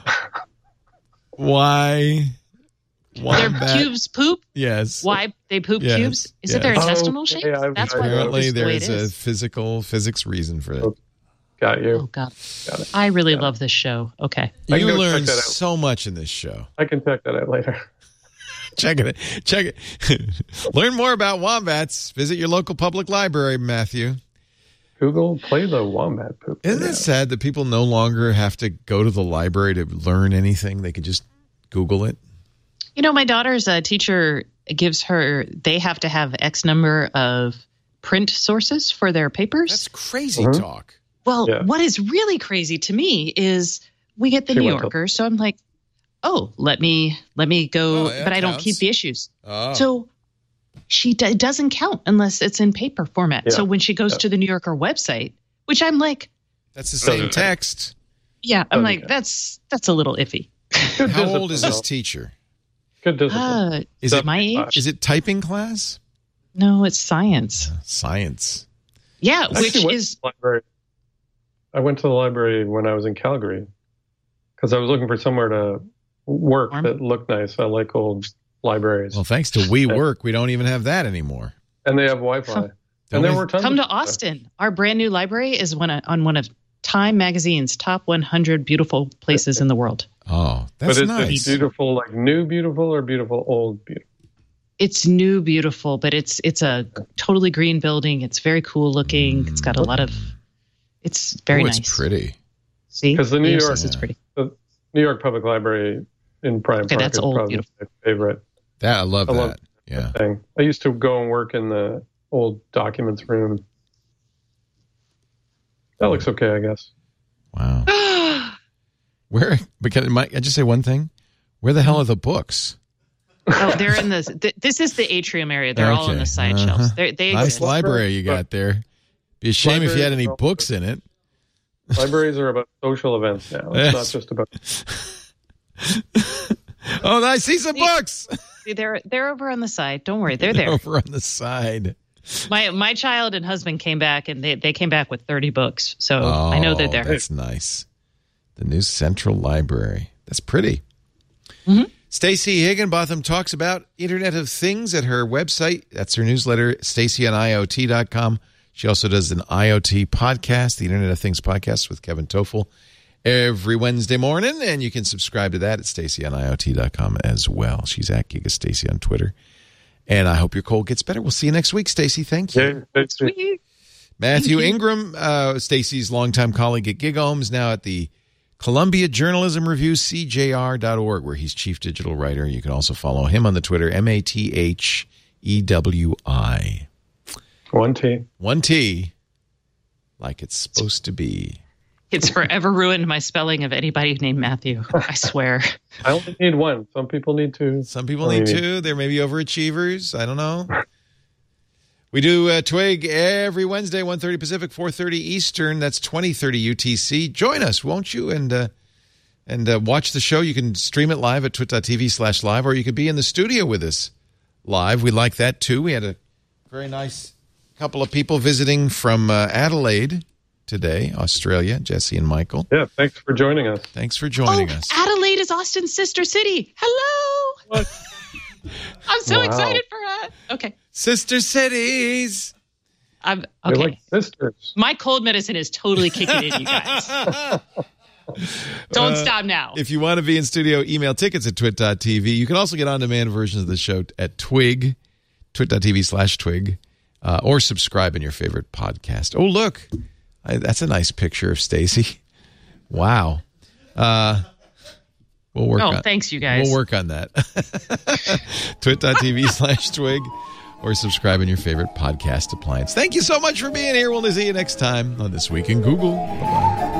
why. Wombat. Their cubes poop? Yes. Why they poop cubes? Is it their intestinal shape? That's why apparently there's a physics reason for it. Got you. Oh, God. Got it. I really love this show. Okay. You learn so much in this show. I can check that out later. Check it. Learn more about wombats. Visit your local public library, Matthew. Google, play the wombat poop. Isn't it sad that people no longer have to go to the library to learn anything? They can just Google it. You know, my daughter's teacher they have to have X number of print sources for their papers. That's crazy talk. Well, what is really crazy to me is we get the New Yorker. So I'm like, let me go, but I don't keep the issues. Oh. So it doesn't count unless it's in paper format. Yeah. So when she goes to the New Yorker website, which I'm like, that's the same text. Yeah. I'm like, that's a little iffy. How old is this teacher? Good discipline. Is it my age? Is it typing class? No, it's science. Science. Yeah, which is... I went to the library when I was in Calgary because I was looking for somewhere to work that looked nice. I like old libraries. Well, thanks to WeWork, we don't even have that anymore. And they have Wi-Fi. And there were tons Come to Austin. Our brand new library is on one of Time Magazine's top 100 beautiful places in the world. Oh, that's nice. But it's beautiful, like new beautiful or beautiful old beautiful? It's new beautiful, but it's a totally green building. It's very cool looking. It's got a lot of... It's very nice. It's pretty. See? Because the New York Public Library in Bryant Okay, Park. that's is old, probably beautiful. my favorite. I love that. love Yeah. thing. I used to go and work in the old documents room. That looks okay, I guess. Wow. Where? Because I just say one thing. Where the hell are the books? Oh, they're in this. This is the atrium area. They're all in the side shelves. They Nice exist. library you got there. Be a shame if you had any Libraries- books in it. Libraries are about social events now. It's not just about. Oh, I see some books. See, they're over on the side. Don't worry, they're there. Over on the side. My child and husband came back, and they came back with 30 books. So I know they're there. That's nice. The new Central Library. That's pretty. Mm-hmm. Stacey Higginbotham talks about Internet of Things at her website. That's her newsletter, StaceyOnIoT.com. She also does an IoT podcast, the Internet of Things podcast with Kevin Toffel, every Wednesday morning, and you can subscribe to that at StaceyOnIoT.com as well. She's at GigaStacey on Twitter. And I hope your cold gets better. We'll see you next week, Stacey. Thank you. Sweet. Matthew Ingram, Stacey's longtime colleague at GigOhm, is now at the Columbia Journalism Review, CJR.org, where he's chief digital writer. You can also follow him on the Twitter, MATHEWI. 1T. 1T, like it's supposed to be. It's forever ruined my spelling of anybody named Matthew. I swear. I only need one. Some people need two. Some people need two. There may be overachievers. I don't know. We do Twig every Wednesday, 1:30 Pacific, 4:30 Eastern. That's 20:30 UTC. Join us, won't you? And watch the show. You can stream it live at twit.tv/live, or you could be in the studio with us live. We like that, too. We had a very nice couple of people visiting from Adelaide today, Australia, Jesse and Michael. Yeah, thanks for joining us. Thanks for joining us. Adelaide is Austin's sister city. Hello. What? I'm so Wow. excited for her. Okay. Sister cities. I'm They're okay. like sisters. My cold medicine is totally kicking in, you guys. Don't stop now. If you want to be in studio, email tickets at twit.tv. You can also get on-demand versions of the show at Twig, twit.tv/Twig, or subscribe in your favorite podcast. Oh, look. That's a nice picture of Stacey. Wow. We'll work on thanks, you guys. We'll work on that. Twit.tv/Twig, or subscribe in your favorite podcast appliance. Thank you so much for being here. We'll see you next time on This Week in Google. Bye-bye.